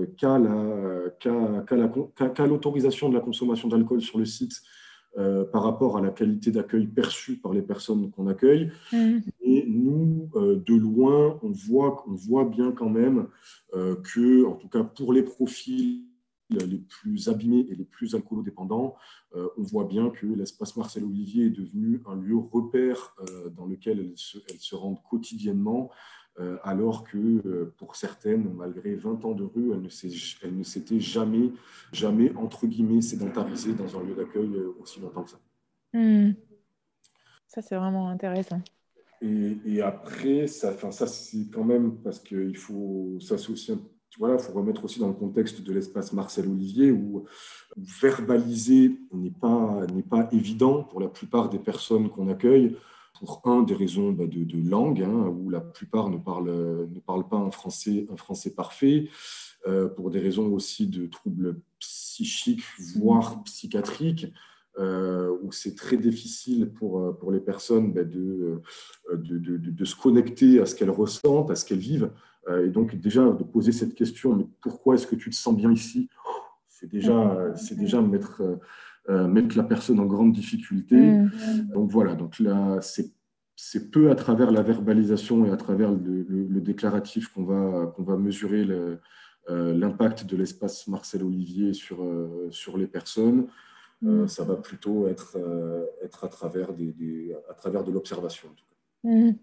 qu'a l'autorisation de la consommation d'alcool sur le site par rapport à la qualité d'accueil perçue par les personnes qu'on accueille. Mm. Et nous, de loin, on voit bien quand même que, en tout cas pour les profils les plus abîmés et les plus alcoolodépendants, on voit bien que l'espace Marcel Olivier est devenu un lieu repère dans lequel elles se rendent quotidiennement, alors que pour certaines, malgré 20 ans de rue, elles ne s'étaient jamais, entre guillemets, sédentarisées dans un lieu d'accueil aussi longtemps que ça. Mm. Ça, c'est vraiment intéressant. Et après, ça c'est quand même parce qu'il faut, ça c'est aussi, voilà, faut remettre aussi dans le contexte de l'espace Marcel Olivier où verbaliser n'est pas évident pour la plupart des personnes qu'on accueille, pour des raisons de langue, hein, où la plupart ne parlent pas un français parfait, pour des raisons aussi de troubles psychiques, Mm. voire psychiatriques, où c'est très difficile pour les personnes de se connecter à ce qu'elles ressentent, à ce qu'elles vivent. Et donc déjà, de poser cette question, mais pourquoi est-ce que tu te sens bien ici? C'est déjà mettre la personne en grande difficulté. Mm. Donc voilà, donc là, c'est peu à travers la verbalisation et à travers le déclaratif qu'on va mesurer l'impact de l'espace Marcel Olivier sur les personnes. Mm. Ça va plutôt être à travers de l'observation, en tout cas. Mm.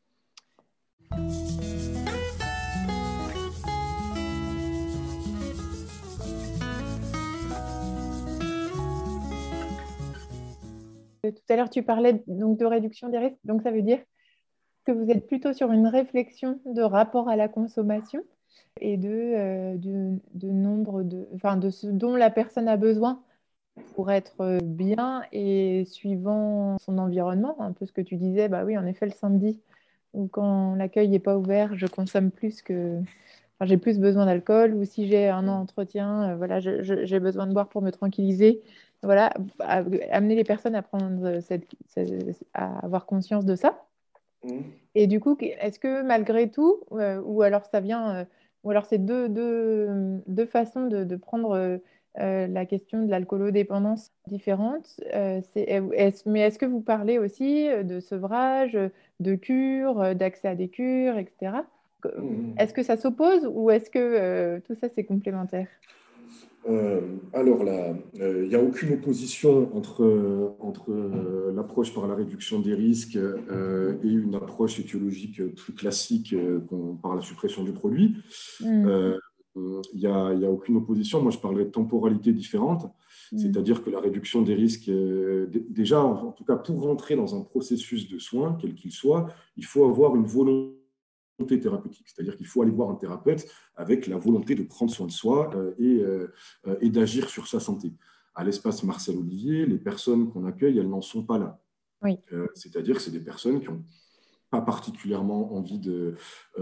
Tout à l'heure, tu parlais donc de réduction des risques. Donc, ça veut dire que vous êtes plutôt sur une réflexion de rapport à la consommation et de nombre enfin, de ce dont la personne a besoin pour être bien et suivant son environnement, un peu ce que tu disais, bah oui, en effet, le samedi, ou quand l'accueil n'est pas ouvert, je consomme plus que... Enfin, j'ai plus besoin d'alcool, ou si j'ai un entretien, voilà, j'ai besoin de boire pour me tranquilliser. Voilà, amener les personnes à prendre à avoir conscience de ça. Mhm. Et du coup, est-ce que malgré tout, ou alors ça vient, ou alors c'est deux façons de prendre la question de l'alcoolodépendance différentes. Mais est-ce que vous parlez aussi de sevrage, de cure, d'accès à des cures, etc. Que- Mhm. Est-ce que ça s'oppose ou est-ce que tout ça c'est complémentaire? Alors là, il n'y a aucune opposition entre l'approche par la réduction des risques et une approche étiologique plus classique par la suppression du produit. Hmm, Euh, il y a aucune opposition. Moi, je parlerais de temporalité différente, hmm, c'est-à-dire que la réduction des risques, déjà, en tout cas, pour rentrer dans un processus de soins, quel qu'il soit, il faut avoir une volonté thérapeutique, c'est-à-dire qu'il faut aller voir un thérapeute avec la volonté de prendre soin de soi et d'agir sur sa santé. À l'espace Marcel Olivier, les personnes qu'on accueille, elles n'en sont pas là. oui. C'est-à-dire que c'est des personnes qui n'ont pas particulièrement envie de.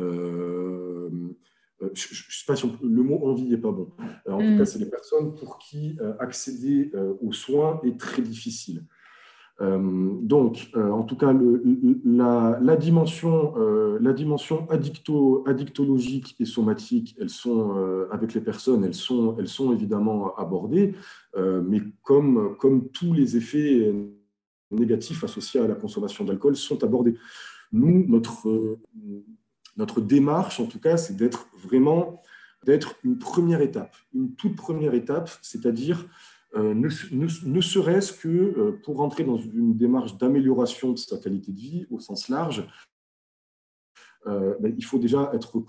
Je ne sais pas si le mot envie n'est pas bon. En tout cas, Hmm, c'est des personnes pour qui accéder aux soins est très difficile. Donc, en tout cas, la dimension addictologique et somatique, elles sont, avec les personnes, elles sont évidemment abordées, mais comme tous les effets négatifs associés à la consommation d'alcool sont abordés. Nous, notre démarche, en tout cas, c'est d'être une première étape, une toute première étape, c'est-à-dire ne serait-ce que pour rentrer dans une démarche d'amélioration de sa qualité de vie au sens large, il faut déjà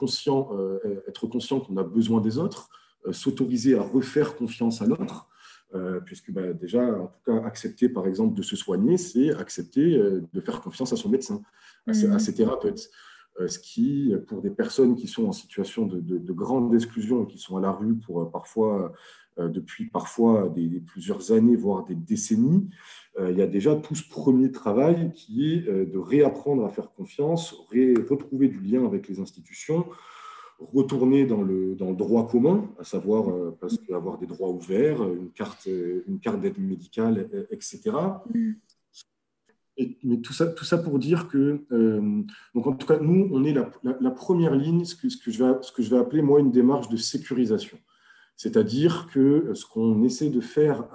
être conscient qu'on a besoin des autres, s'autoriser à refaire confiance à l'autre, puisque déjà, en tout cas, accepter par exemple de se soigner, c'est accepter de faire confiance à son médecin, à hmm, ses thérapeutes. Ce qui, pour des personnes qui sont en situation de grande exclusion, qui sont à la rue pour depuis parfois plusieurs années, voire des décennies, il y a déjà tout ce premier travail qui est de réapprendre à faire confiance, retrouver du lien avec les institutions, retourner dans le droit commun, à savoir parce qu'avoir des droits ouverts, une carte d'aide médicale, etc. hmm, Mais tout ça pour dire que, donc en tout cas, nous, on est la première ligne, ce que je vais appeler, moi, une démarche de sécurisation. C'est-à-dire que ce qu'on essaie de faire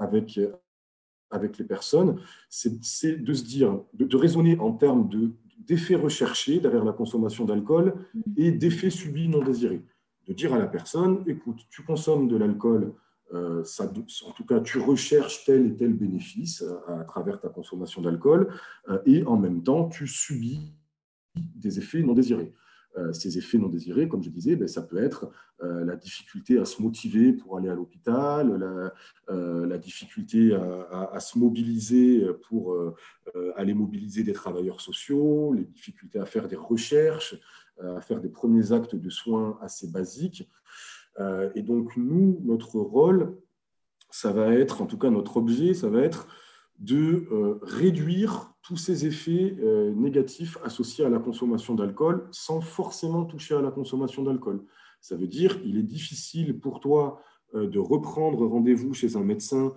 avec les personnes, c'est de se dire, de raisonner en termes d'effets recherchés derrière la consommation d'alcool et d'effets subis non désirés. De dire à la personne, écoute, tu consommes de l'alcool, en tout cas, tu recherches tel et tel bénéfice à travers ta consommation d'alcool, et en même temps, tu subis des effets non désirés. Ces effets non désirés, comme je disais, ça peut être la difficulté à se motiver pour aller à l'hôpital, la difficulté à se mobiliser pour aller mobiliser des travailleurs sociaux, les difficultés à faire des recherches, à faire des premiers actes de soins assez basiques. Et donc, nous, notre rôle, ça va être, en tout cas notre objet, ça va être de réduire tous ces effets négatifs associés à la consommation d'alcool sans forcément toucher à la consommation d'alcool. Ça veut dire qu'il est difficile pour toi de reprendre rendez-vous chez un médecin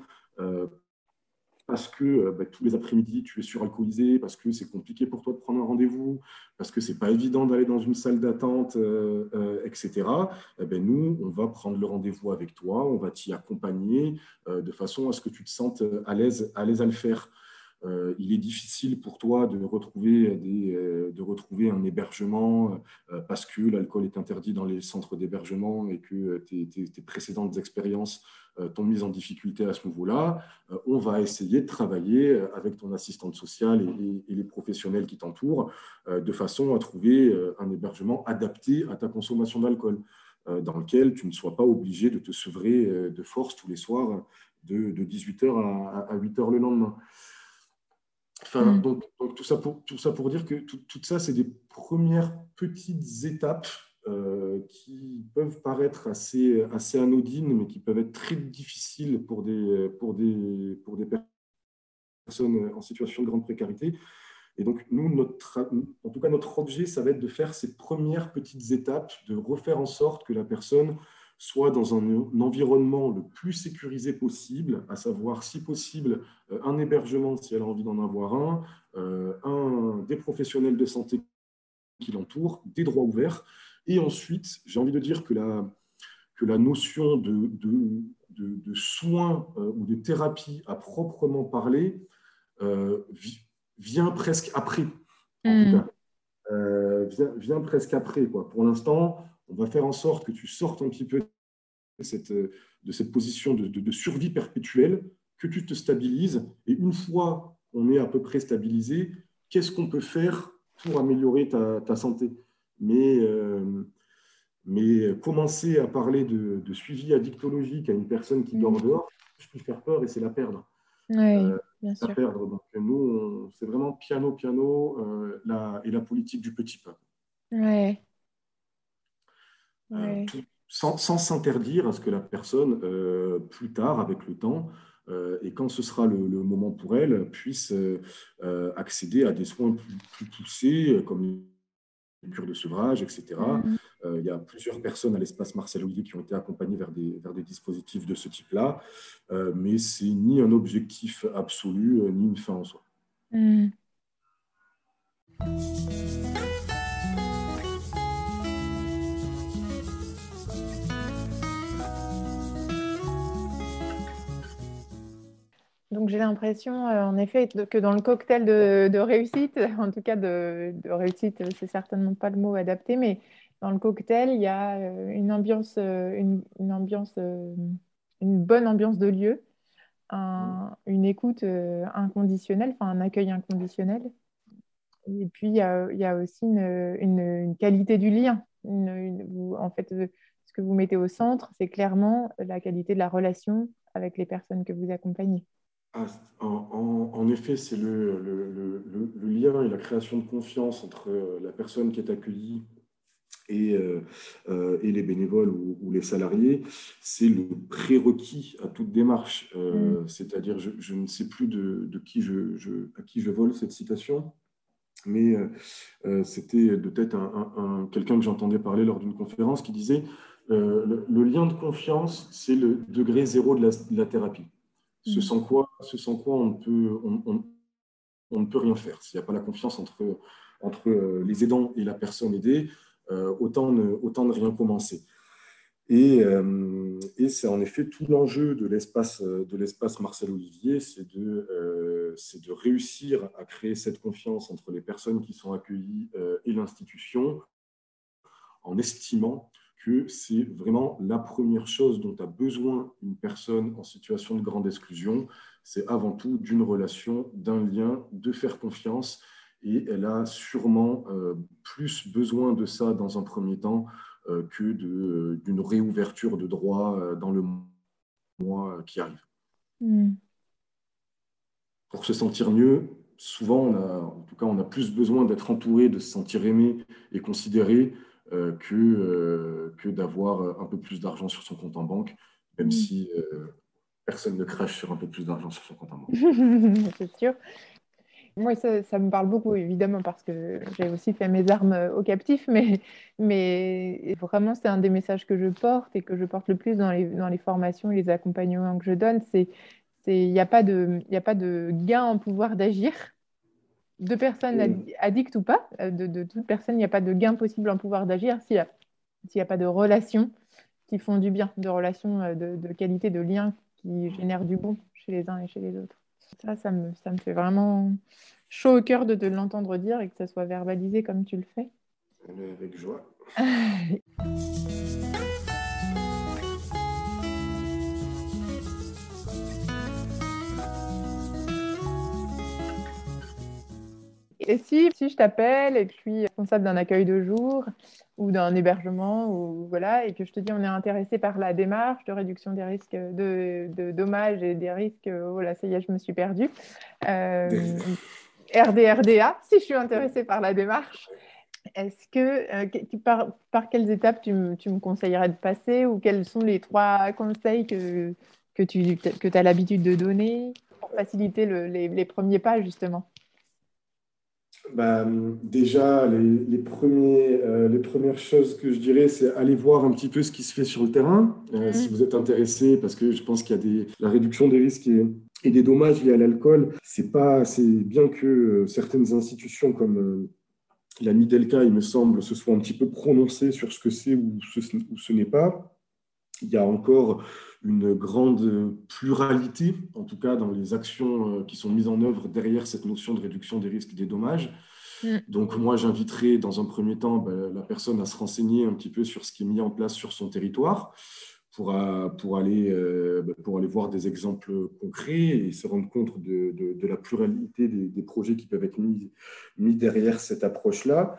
parce que tous les après-midi, tu es suralcoolisé, parce que c'est compliqué pour toi de prendre un rendez-vous, parce que c'est pas évident d'aller dans une salle d'attente, etc. Nous, on va prendre le rendez-vous avec toi, on va t'y accompagner de façon à ce que tu te sentes à l'aise à le faire. Il est difficile pour toi de retrouver un hébergement parce que l'alcool est interdit dans les centres d'hébergement et que tes précédentes expériences t'ont mis en difficulté à ce niveau-là. On va essayer de travailler avec ton assistante sociale et les professionnels qui t'entourent de façon à trouver un hébergement adapté à ta consommation d'alcool, dans lequel tu ne sois pas obligé de te sevrer de force tous les soirs de 18h à 8h le lendemain. Enfin, hmm, donc tout ça pour dire que tout ça, c'est des premières petites étapes qui peuvent paraître assez anodines, mais qui peuvent être très difficiles pour des personnes en situation de grande précarité. Et donc, nous, en tout cas, notre objet, ça va être de faire ces premières petites étapes, de refaire en sorte que la personne soit dans un environnement le plus sécurisé possible, à savoir, si possible, un hébergement si elle a envie d'en avoir des professionnels de santé qui l'entourent, des droits ouverts. Et ensuite, j'ai envie de dire que la notion de soins ou de thérapie à proprement parler vient presque après, en tout cas. Vient presque après, quoi. Pour l'instant, on va faire en sorte que tu sortes un petit peu de cette position de survie perpétuelle, que tu te stabilises. Et une fois qu'on est à peu près stabilisé, qu'est-ce qu'on peut faire pour améliorer ta santé? Mais commencer à parler de suivi addictologique à une personne qui dort dehors, je peux faire peur et c'est la perdre. Oui, bien sûr. Perdre. Donc, nous, c'est vraiment piano, et la politique du petit pas. Ouais. Ouais. Sans s'interdire à ce que la personne, plus tard, avec le temps, et quand ce sera le moment pour elle, puisse accéder à des soins plus poussés, comme les cures de sevrage, etc. Il y a plusieurs personnes à l'espace Marcel Olivier qui ont été accompagnées vers des dispositifs de ce type-là, mais c'est ni un objectif absolu, ni une fin en soi. Donc j'ai l'impression, en effet, que dans le cocktail de réussite, en tout cas de réussite, c'est certainement pas le mot adapté, mais dans le cocktail, il y a une ambiance, une bonne ambiance de lieu, une écoute inconditionnelle, enfin un accueil inconditionnel. Et puis il y a aussi une qualité du lien. En fait, ce que vous mettez au centre, c'est clairement la qualité de la relation avec les personnes que vous accompagnez. En effet, c'est le lien et la création de confiance entre la personne qui est accueillie et les bénévoles ou les salariés. C'est le prérequis à toute démarche. C'est-à-dire, je ne sais plus à qui je vole cette citation, mais c'était de tête quelqu'un que j'entendais parler lors d'une conférence qui disait le lien de confiance, c'est le degré zéro de la thérapie. Ce sans quoi on ne peut rien faire. S'il n'y a pas la confiance entre les aidants et la personne aidée, autant ne rien commencer. Et c'est en effet tout l'enjeu de l'espace Marcel Olivier, c'est de réussir à créer cette confiance entre les personnes qui sont accueillies et l'institution, en estimant que c'est vraiment la première chose dont a besoin une personne en situation de grande exclusion. C'est avant tout d'une relation, d'un lien, de faire confiance. Et elle a sûrement plus besoin de ça dans un premier temps que d'une réouverture de droits dans le mois qui arrive. Pour se sentir mieux, souvent, on a plus besoin d'être entouré, de se sentir aimé et considéré que d'avoir un peu plus d'argent sur son compte en banque, même si personne ne crache sur un peu plus d'argent sur son compte en banque. C'est sûr. Moi, ça me parle beaucoup, évidemment, parce que j'ai aussi fait mes armes au captif, mais vraiment, c'est un des messages que je porte et que je porte le plus dans les formations et les accompagnements que je donne. Il n'y a pas de gain en pouvoir d'agir, de personnes addictes ou pas, de toute personne, il n'y a pas de gain possible en pouvoir d'agir s'il n'y a pas de relations qui font du bien, de relations de qualité, de liens qui génèrent du bon chez les uns et chez les autres. Ça me fait vraiment chaud au cœur de l'entendre dire et que ça soit verbalisé comme tu le fais. Avec joie. Et si je t'appelle et que je suis responsable d'un accueil de jour ou d'un hébergement, ou voilà, et que je te dis on est intéressé par la démarche de réduction des risques de dommages et des risques, oh là, ça y est, je me suis perdue. RDRDA, si je suis intéressée par la démarche, Est-ce par quelles étapes tu me conseillerais de passer ou quels sont les trois conseils que tu as l'habitude de donner pour faciliter les premiers pas, justement? Bah, déjà, les premières choses que je dirais, c'est aller voir un petit peu ce qui se fait sur le terrain, si Mhm. vous êtes intéressé, parce que je pense qu'il y a la réduction des risques et des dommages liés à l'alcool. C'est bien que certaines institutions comme la Midelka, il me semble, se soient un petit peu prononcées sur ce que c'est ou ce n'est pas. Il y a encore une grande pluralité, en tout cas dans les actions qui sont mises en œuvre derrière cette notion de réduction des risques et des dommages. Mhm. Donc moi, j'inviterai dans un premier temps la personne à se renseigner un petit peu sur ce qui est mis en place sur son territoire pour aller voir des exemples concrets et se rendre compte de la pluralité des projets qui peuvent être mis derrière cette approche-là.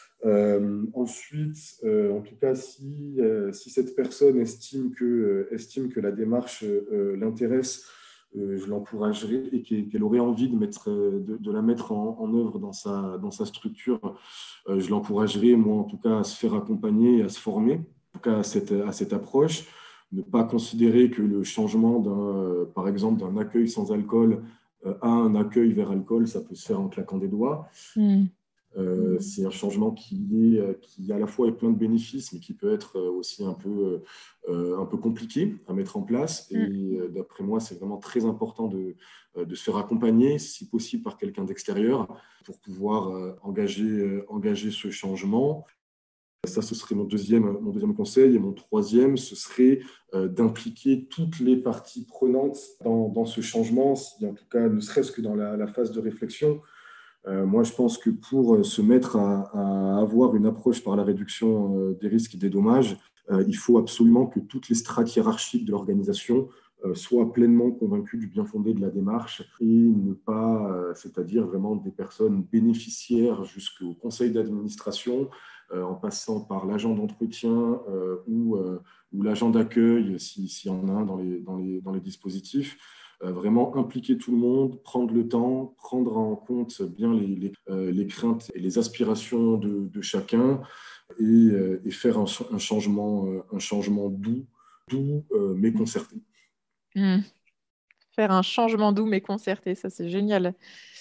Ensuite, en tout cas, si cette personne estime que la démarche l'intéresse, je l'encouragerai et qu'elle aurait envie de la mettre en œuvre dans sa structure, je l'encouragerai, moi en tout cas, à se faire accompagner et à se former, en tout cas à cette approche. Ne pas considérer que le changement par exemple, d'un accueil sans alcool à un accueil vers alcool, ça peut se faire en claquant des doigts. Mhm. C'est un changement qui à la fois est plein de bénéfices, mais qui peut être aussi un peu compliqué à mettre en place. Et Mhm. d'après moi, c'est vraiment très important de se faire accompagner, si possible par quelqu'un d'extérieur, pour pouvoir engager ce changement. Ça, ce serait mon deuxième conseil. Et mon troisième, ce serait d'impliquer toutes les parties prenantes dans ce changement, si, en tout cas, ne serait-ce que dans la phase de réflexion. Moi, je pense que pour se mettre à avoir une approche par la réduction des risques et des dommages, il faut absolument que toutes les strates hiérarchiques de l'organisation soient pleinement convaincues du bien fondé de la démarche et ne pas, c'est-à-dire vraiment des personnes bénéficiaires jusqu'au conseil d'administration, en passant par l'agent d'entretien ou l'agent d'accueil, s'il y en a un dans les dispositifs. Vraiment impliquer tout le monde, prendre le temps, prendre en compte bien les craintes et les aspirations de chacun et faire un changement doux mais concerté. Mhm. Faire un changement doux mais concerté, ça c'est génial.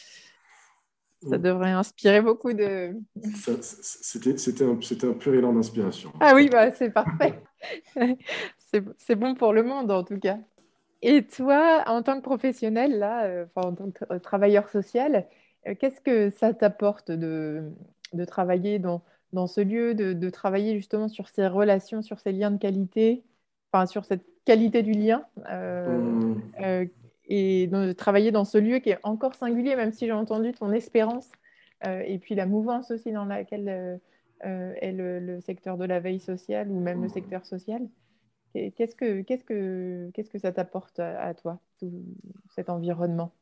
Ça devrait inspirer beaucoup de... C'était un pur élan d'inspiration. Ah oui, bah, c'est parfait. C'est bon pour le monde en tout cas. Et toi, en tant que professionnel, là, enfin, en tant que travailleur social, qu'est-ce que ça t'apporte de travailler dans ce lieu, de travailler justement sur ces relations, sur ces liens de qualité, enfin sur cette qualité du lien, euh, et de travailler dans ce lieu qui est encore singulier, même si j'ai entendu ton espérance, et puis la mouvance aussi dans laquelle est le secteur de la veille sociale ou même le secteur social. Qu'est-ce que ça t'apporte à toi, tout cet environnement?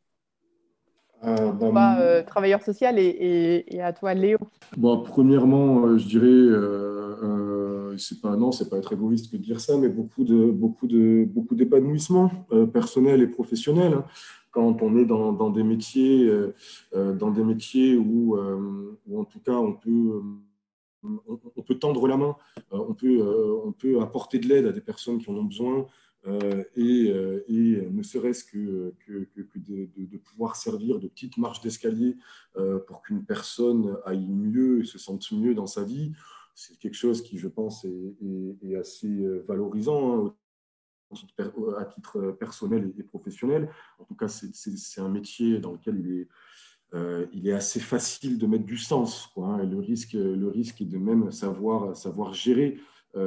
Toi, Ben, travailleur social et à toi, Léo. bon, premièrement, je dirais, non, c'est pas être égoïste que de dire ça, mais beaucoup d'épanouissement personnel et professionnel, hein. Quand on est dans des métiers où en tout cas on peut tendre la main, on peut apporter de l'aide à des personnes qui en ont besoin, et ne serait-ce que de pouvoir servir de petite marche d'escalier pour qu'une personne aille mieux et se sente mieux dans sa vie. C'est quelque chose qui, je pense, est assez valorisant, hein, à titre personnel et professionnel. En tout cas, c'est un métier dans lequel il est assez facile de mettre du sens, quoi, hein. Et le risque est de même savoir gérer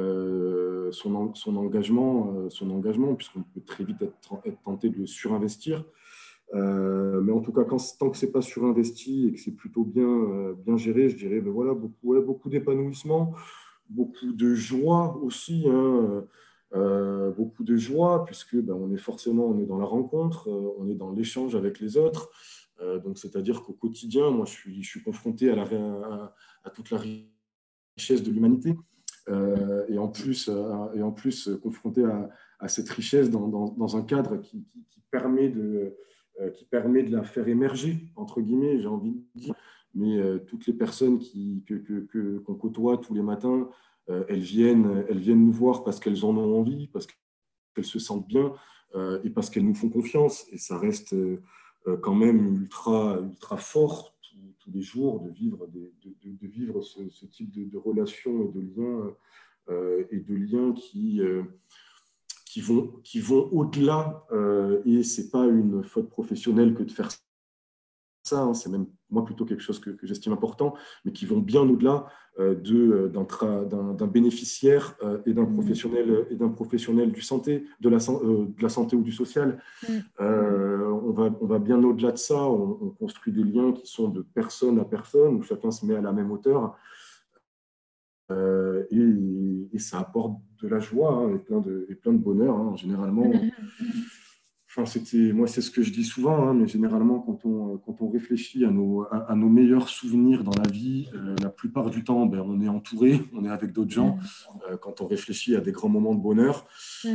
son engagement, puisqu'on peut très vite être tenté de le surinvestir. Mais en tout cas, tant que c'est pas surinvesti et que c'est plutôt bien géré, je dirais ben voilà, beaucoup d'épanouissement, beaucoup de joie aussi, hein, beaucoup de joie, puisque ben, on est dans la rencontre, on est dans l'échange avec les autres. Donc, c'est-à-dire qu'au quotidien, moi, je suis confronté à toute la richesse de l'humanité. Et en plus confronté à cette richesse dans un cadre qui permet de la faire émerger, entre guillemets, j'ai envie de dire. mais toutes les personnes qu'on côtoie tous les matins, elles viennent nous voir parce qu'elles en ont envie, parce qu'elles se sentent bien et parce qu'elles nous font confiance. Et ça reste quand même ultra fort tous les jours de vivre ce type de relations et de liens qui vont au-delà. Et ce n'est pas une faute professionnelle que de faire ça, hein, c'est même moi plutôt quelque chose que j'estime important, mais qui vont bien au-delà d'un bénéficiaire et d'un professionnel de la santé ou du social. On va bien au-delà de ça. On construit des liens qui sont de personne à personne, où chacun se met à la même hauteur. Et ça apporte de la joie, hein, et plein de bonheur, hein, généralement. Enfin, moi, c'est ce que je dis souvent, hein, mais généralement, quand on réfléchit à nos meilleurs souvenirs dans la vie, la plupart du temps, on est entouré, on est avec d'autres gens. Quand on réfléchit à des grands moments de bonheur.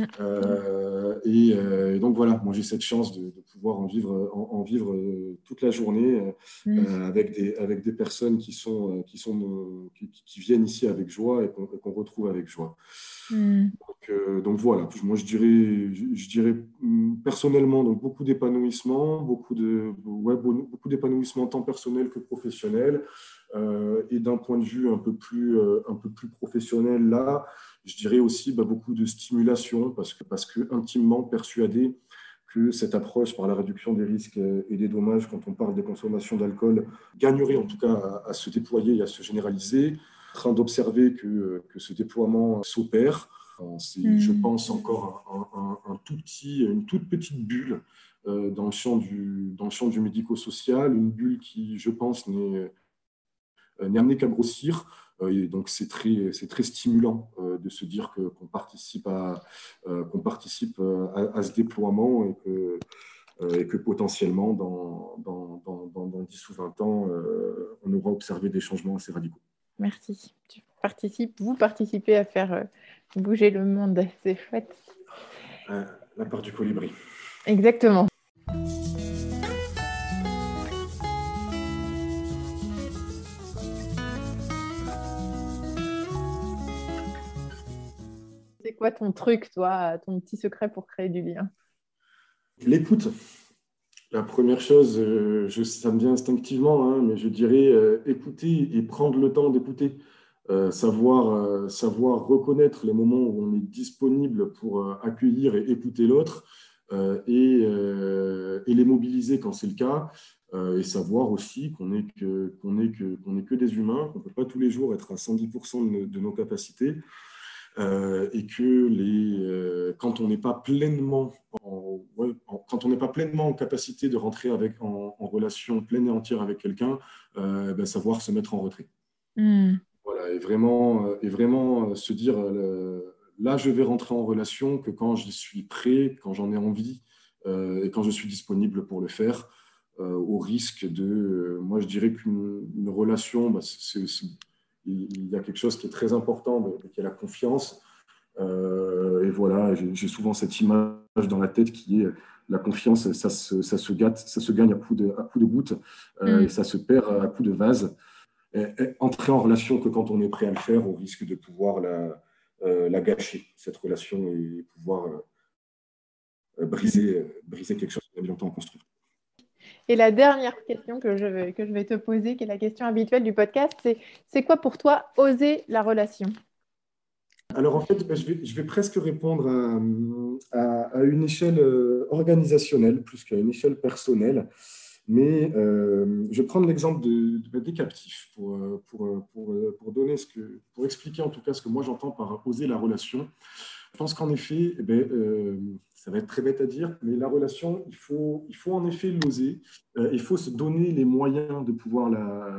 Et donc voilà, moi j'ai cette chance de pouvoir en vivre toute la journée avec des personnes qui viennent ici avec joie et qu'on retrouve avec joie. Donc voilà, moi je dirais personnellement donc beaucoup d'épanouissement, beaucoup d'épanouissement tant personnel que professionnel. Et d'un point de vue un peu plus professionnel, là, je dirais aussi beaucoup de stimulation parce que intimement persuadé que cette approche par la réduction des risques et des dommages quand on parle des consommations d'alcool gagnerait en tout cas à se déployer et à se généraliser. En train d'observer que ce déploiement s'opère. C'est, je pense, encore une toute petite bulle dans le champ du médico-social, une bulle qui, je pense, n'est amené qu'à grossir. Et donc, c'est très stimulant de se dire qu'on participe à ce déploiement et que potentiellement, dans 10 ou 20 ans, on aura observé des changements assez radicaux. Merci. Vous participez à faire bouger le monde. C'est chouette. La part du colibri. Exactement. C'est quoi ton truc, toi, ton petit secret pour créer du lien? L'écoute. La première chose, ça me vient instinctivement, hein, mais je dirais écouter et prendre le temps d'écouter. Savoir reconnaître les moments où on est disponible pour accueillir et écouter l'autre et les mobiliser quand c'est le cas. Et savoir aussi qu'on n'est que des humains, qu'on ne peut pas tous les jours être à 110% de nos capacités. Et que quand on n'est pas pleinement en capacité de rentrer en relation pleine et entière avec quelqu'un, savoir se mettre en retrait. Voilà, et vraiment se dire là, je vais rentrer en relation que quand je suis prêt, quand j'en ai envie et quand je suis disponible pour le faire, au risque moi je dirais qu'une relation, il y a quelque chose qui est très important, qui est la confiance. Et voilà, j'ai souvent cette image dans la tête qui est la confiance, ça se gagne à coup de gouttes et ça se perd à coup de vase. Et entrer en relation que quand on est prêt à le faire, au risque de pouvoir la gâcher, cette relation, et pouvoir briser quelque chose qu'on a mis longtemps à construire. Et la dernière question que je vais te poser, qui est la question habituelle du podcast, c'est quoi pour toi oser la relation? Alors en fait, je vais presque répondre à une échelle organisationnelle plus qu'à une échelle personnelle. Mais je vais prendre l'exemple des captifs pour expliquer en tout cas ce que moi j'entends par oser la relation. Je pense qu'en effet, ça va être très bête à dire, mais la relation, il faut en effet l'oser. Il faut se donner les moyens de pouvoir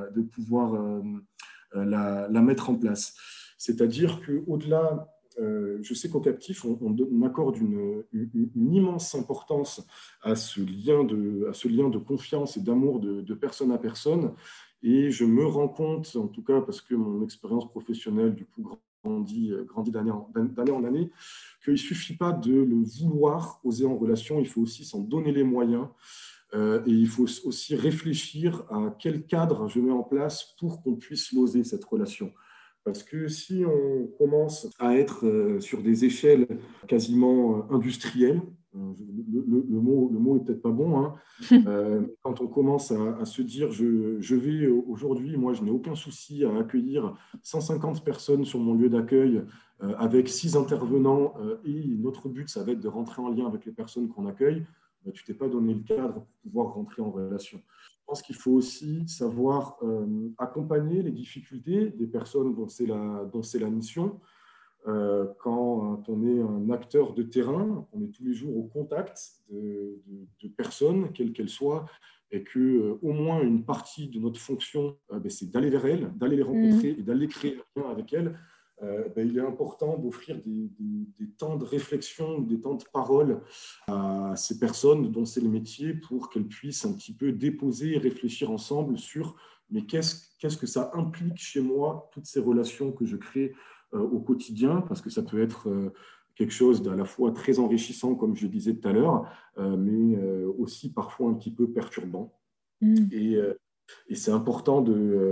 la mettre en place. C'est-à-dire qu'au-delà, je sais qu'au captif, on accorde une immense importance à ce lien de confiance et d'amour de personne à personne. Et je me rends compte, en tout cas parce que mon expérience professionnelle du coup grandit d'année en année, qu'il ne suffit pas de le vouloir oser en relation, il faut aussi s'en donner les moyens. Et il faut aussi réfléchir à quel cadre je mets en place pour qu'on puisse loser cette relation. Parce que si on commence à être sur des échelles quasiment industrielles, le mot est peut-être pas bon, hein, quand on commence à se dire je vais aujourd'hui, moi je n'ai aucun souci à accueillir 150 personnes sur mon lieu d'accueil avec 6 intervenants et notre but ça va être de rentrer en lien avec les personnes qu'on accueille, tu t'es pas donné le cadre pour pouvoir rentrer en relation. Je pense qu'il faut aussi savoir accompagner les difficultés des personnes dont c'est la mission. Quand on est un acteur de terrain, on est tous les jours au contact de personnes, quelles qu'elles soient, et que au moins une partie de notre fonction, c'est d'aller vers elles, d'aller les rencontrer et d'aller créer un lien avec elles. Il est important d'offrir des temps de réflexion, des temps de parole à ces personnes dont c'est le métier pour qu'elles puissent un petit peu déposer et réfléchir ensemble sur mais qu'est-ce que ça implique chez moi, toutes ces relations que je crée au quotidien, parce que ça peut être quelque chose d'à la fois très enrichissant, comme je le disais tout à l'heure, mais aussi parfois un petit peu perturbant. Et c'est important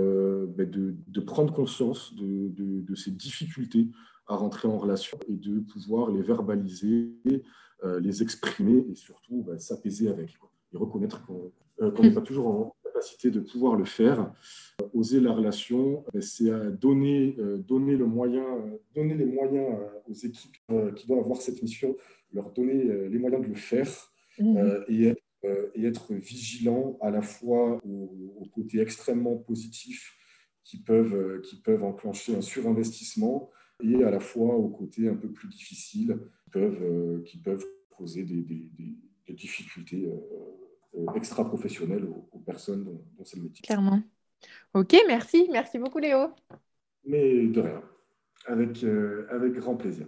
de prendre conscience de ces difficultés à rentrer en relation et de pouvoir les verbaliser, les exprimer et surtout s'apaiser avec, quoi. Et reconnaître qu'on n'est pas toujours en capacité de pouvoir le faire. Oser la relation, c'est donner les moyens aux équipes qui doivent avoir cette mission, leur donner les moyens de le faire et être vigilant à la fois aux côtés extrêmement positifs qui peuvent enclencher un surinvestissement et à la fois aux côtés un peu plus difficiles qui peuvent causer des difficultés extra-professionnelles aux personnes dont c'est le métier. Clairement. Ok, merci. Merci beaucoup, Léo. Mais de rien. Avec grand plaisir.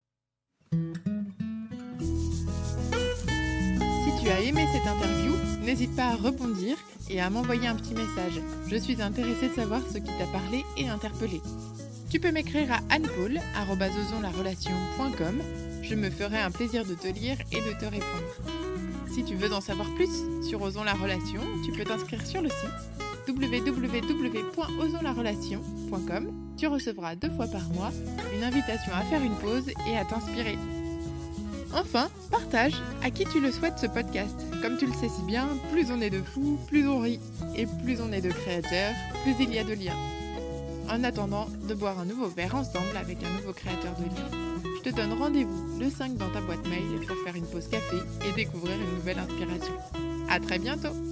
Si tu as aimé cette interview, n'hésite pas à rebondir et à m'envoyer un petit message. Je suis intéressée de savoir ce qui t'a parlé et interpellé. Tu peux m'écrire à annepaul@osonslarelation.com. Je me ferai un plaisir de te lire et de te répondre. Si tu veux en savoir plus sur Osons la Relation, tu peux t'inscrire sur le site www.osonslarelation.com. Tu recevras 2 fois par mois une invitation à faire une pause et à t'inspirer. Enfin, partage à qui tu le souhaites ce podcast. Comme tu le sais si bien, plus on est de fous, plus on rit. Et plus on est de créateurs, plus il y a de liens. En attendant de boire un nouveau verre ensemble avec un nouveau créateur de liens, je te donne rendez-vous le 5 dans ta boîte mail pour faire une pause café et découvrir une nouvelle inspiration. À très bientôt!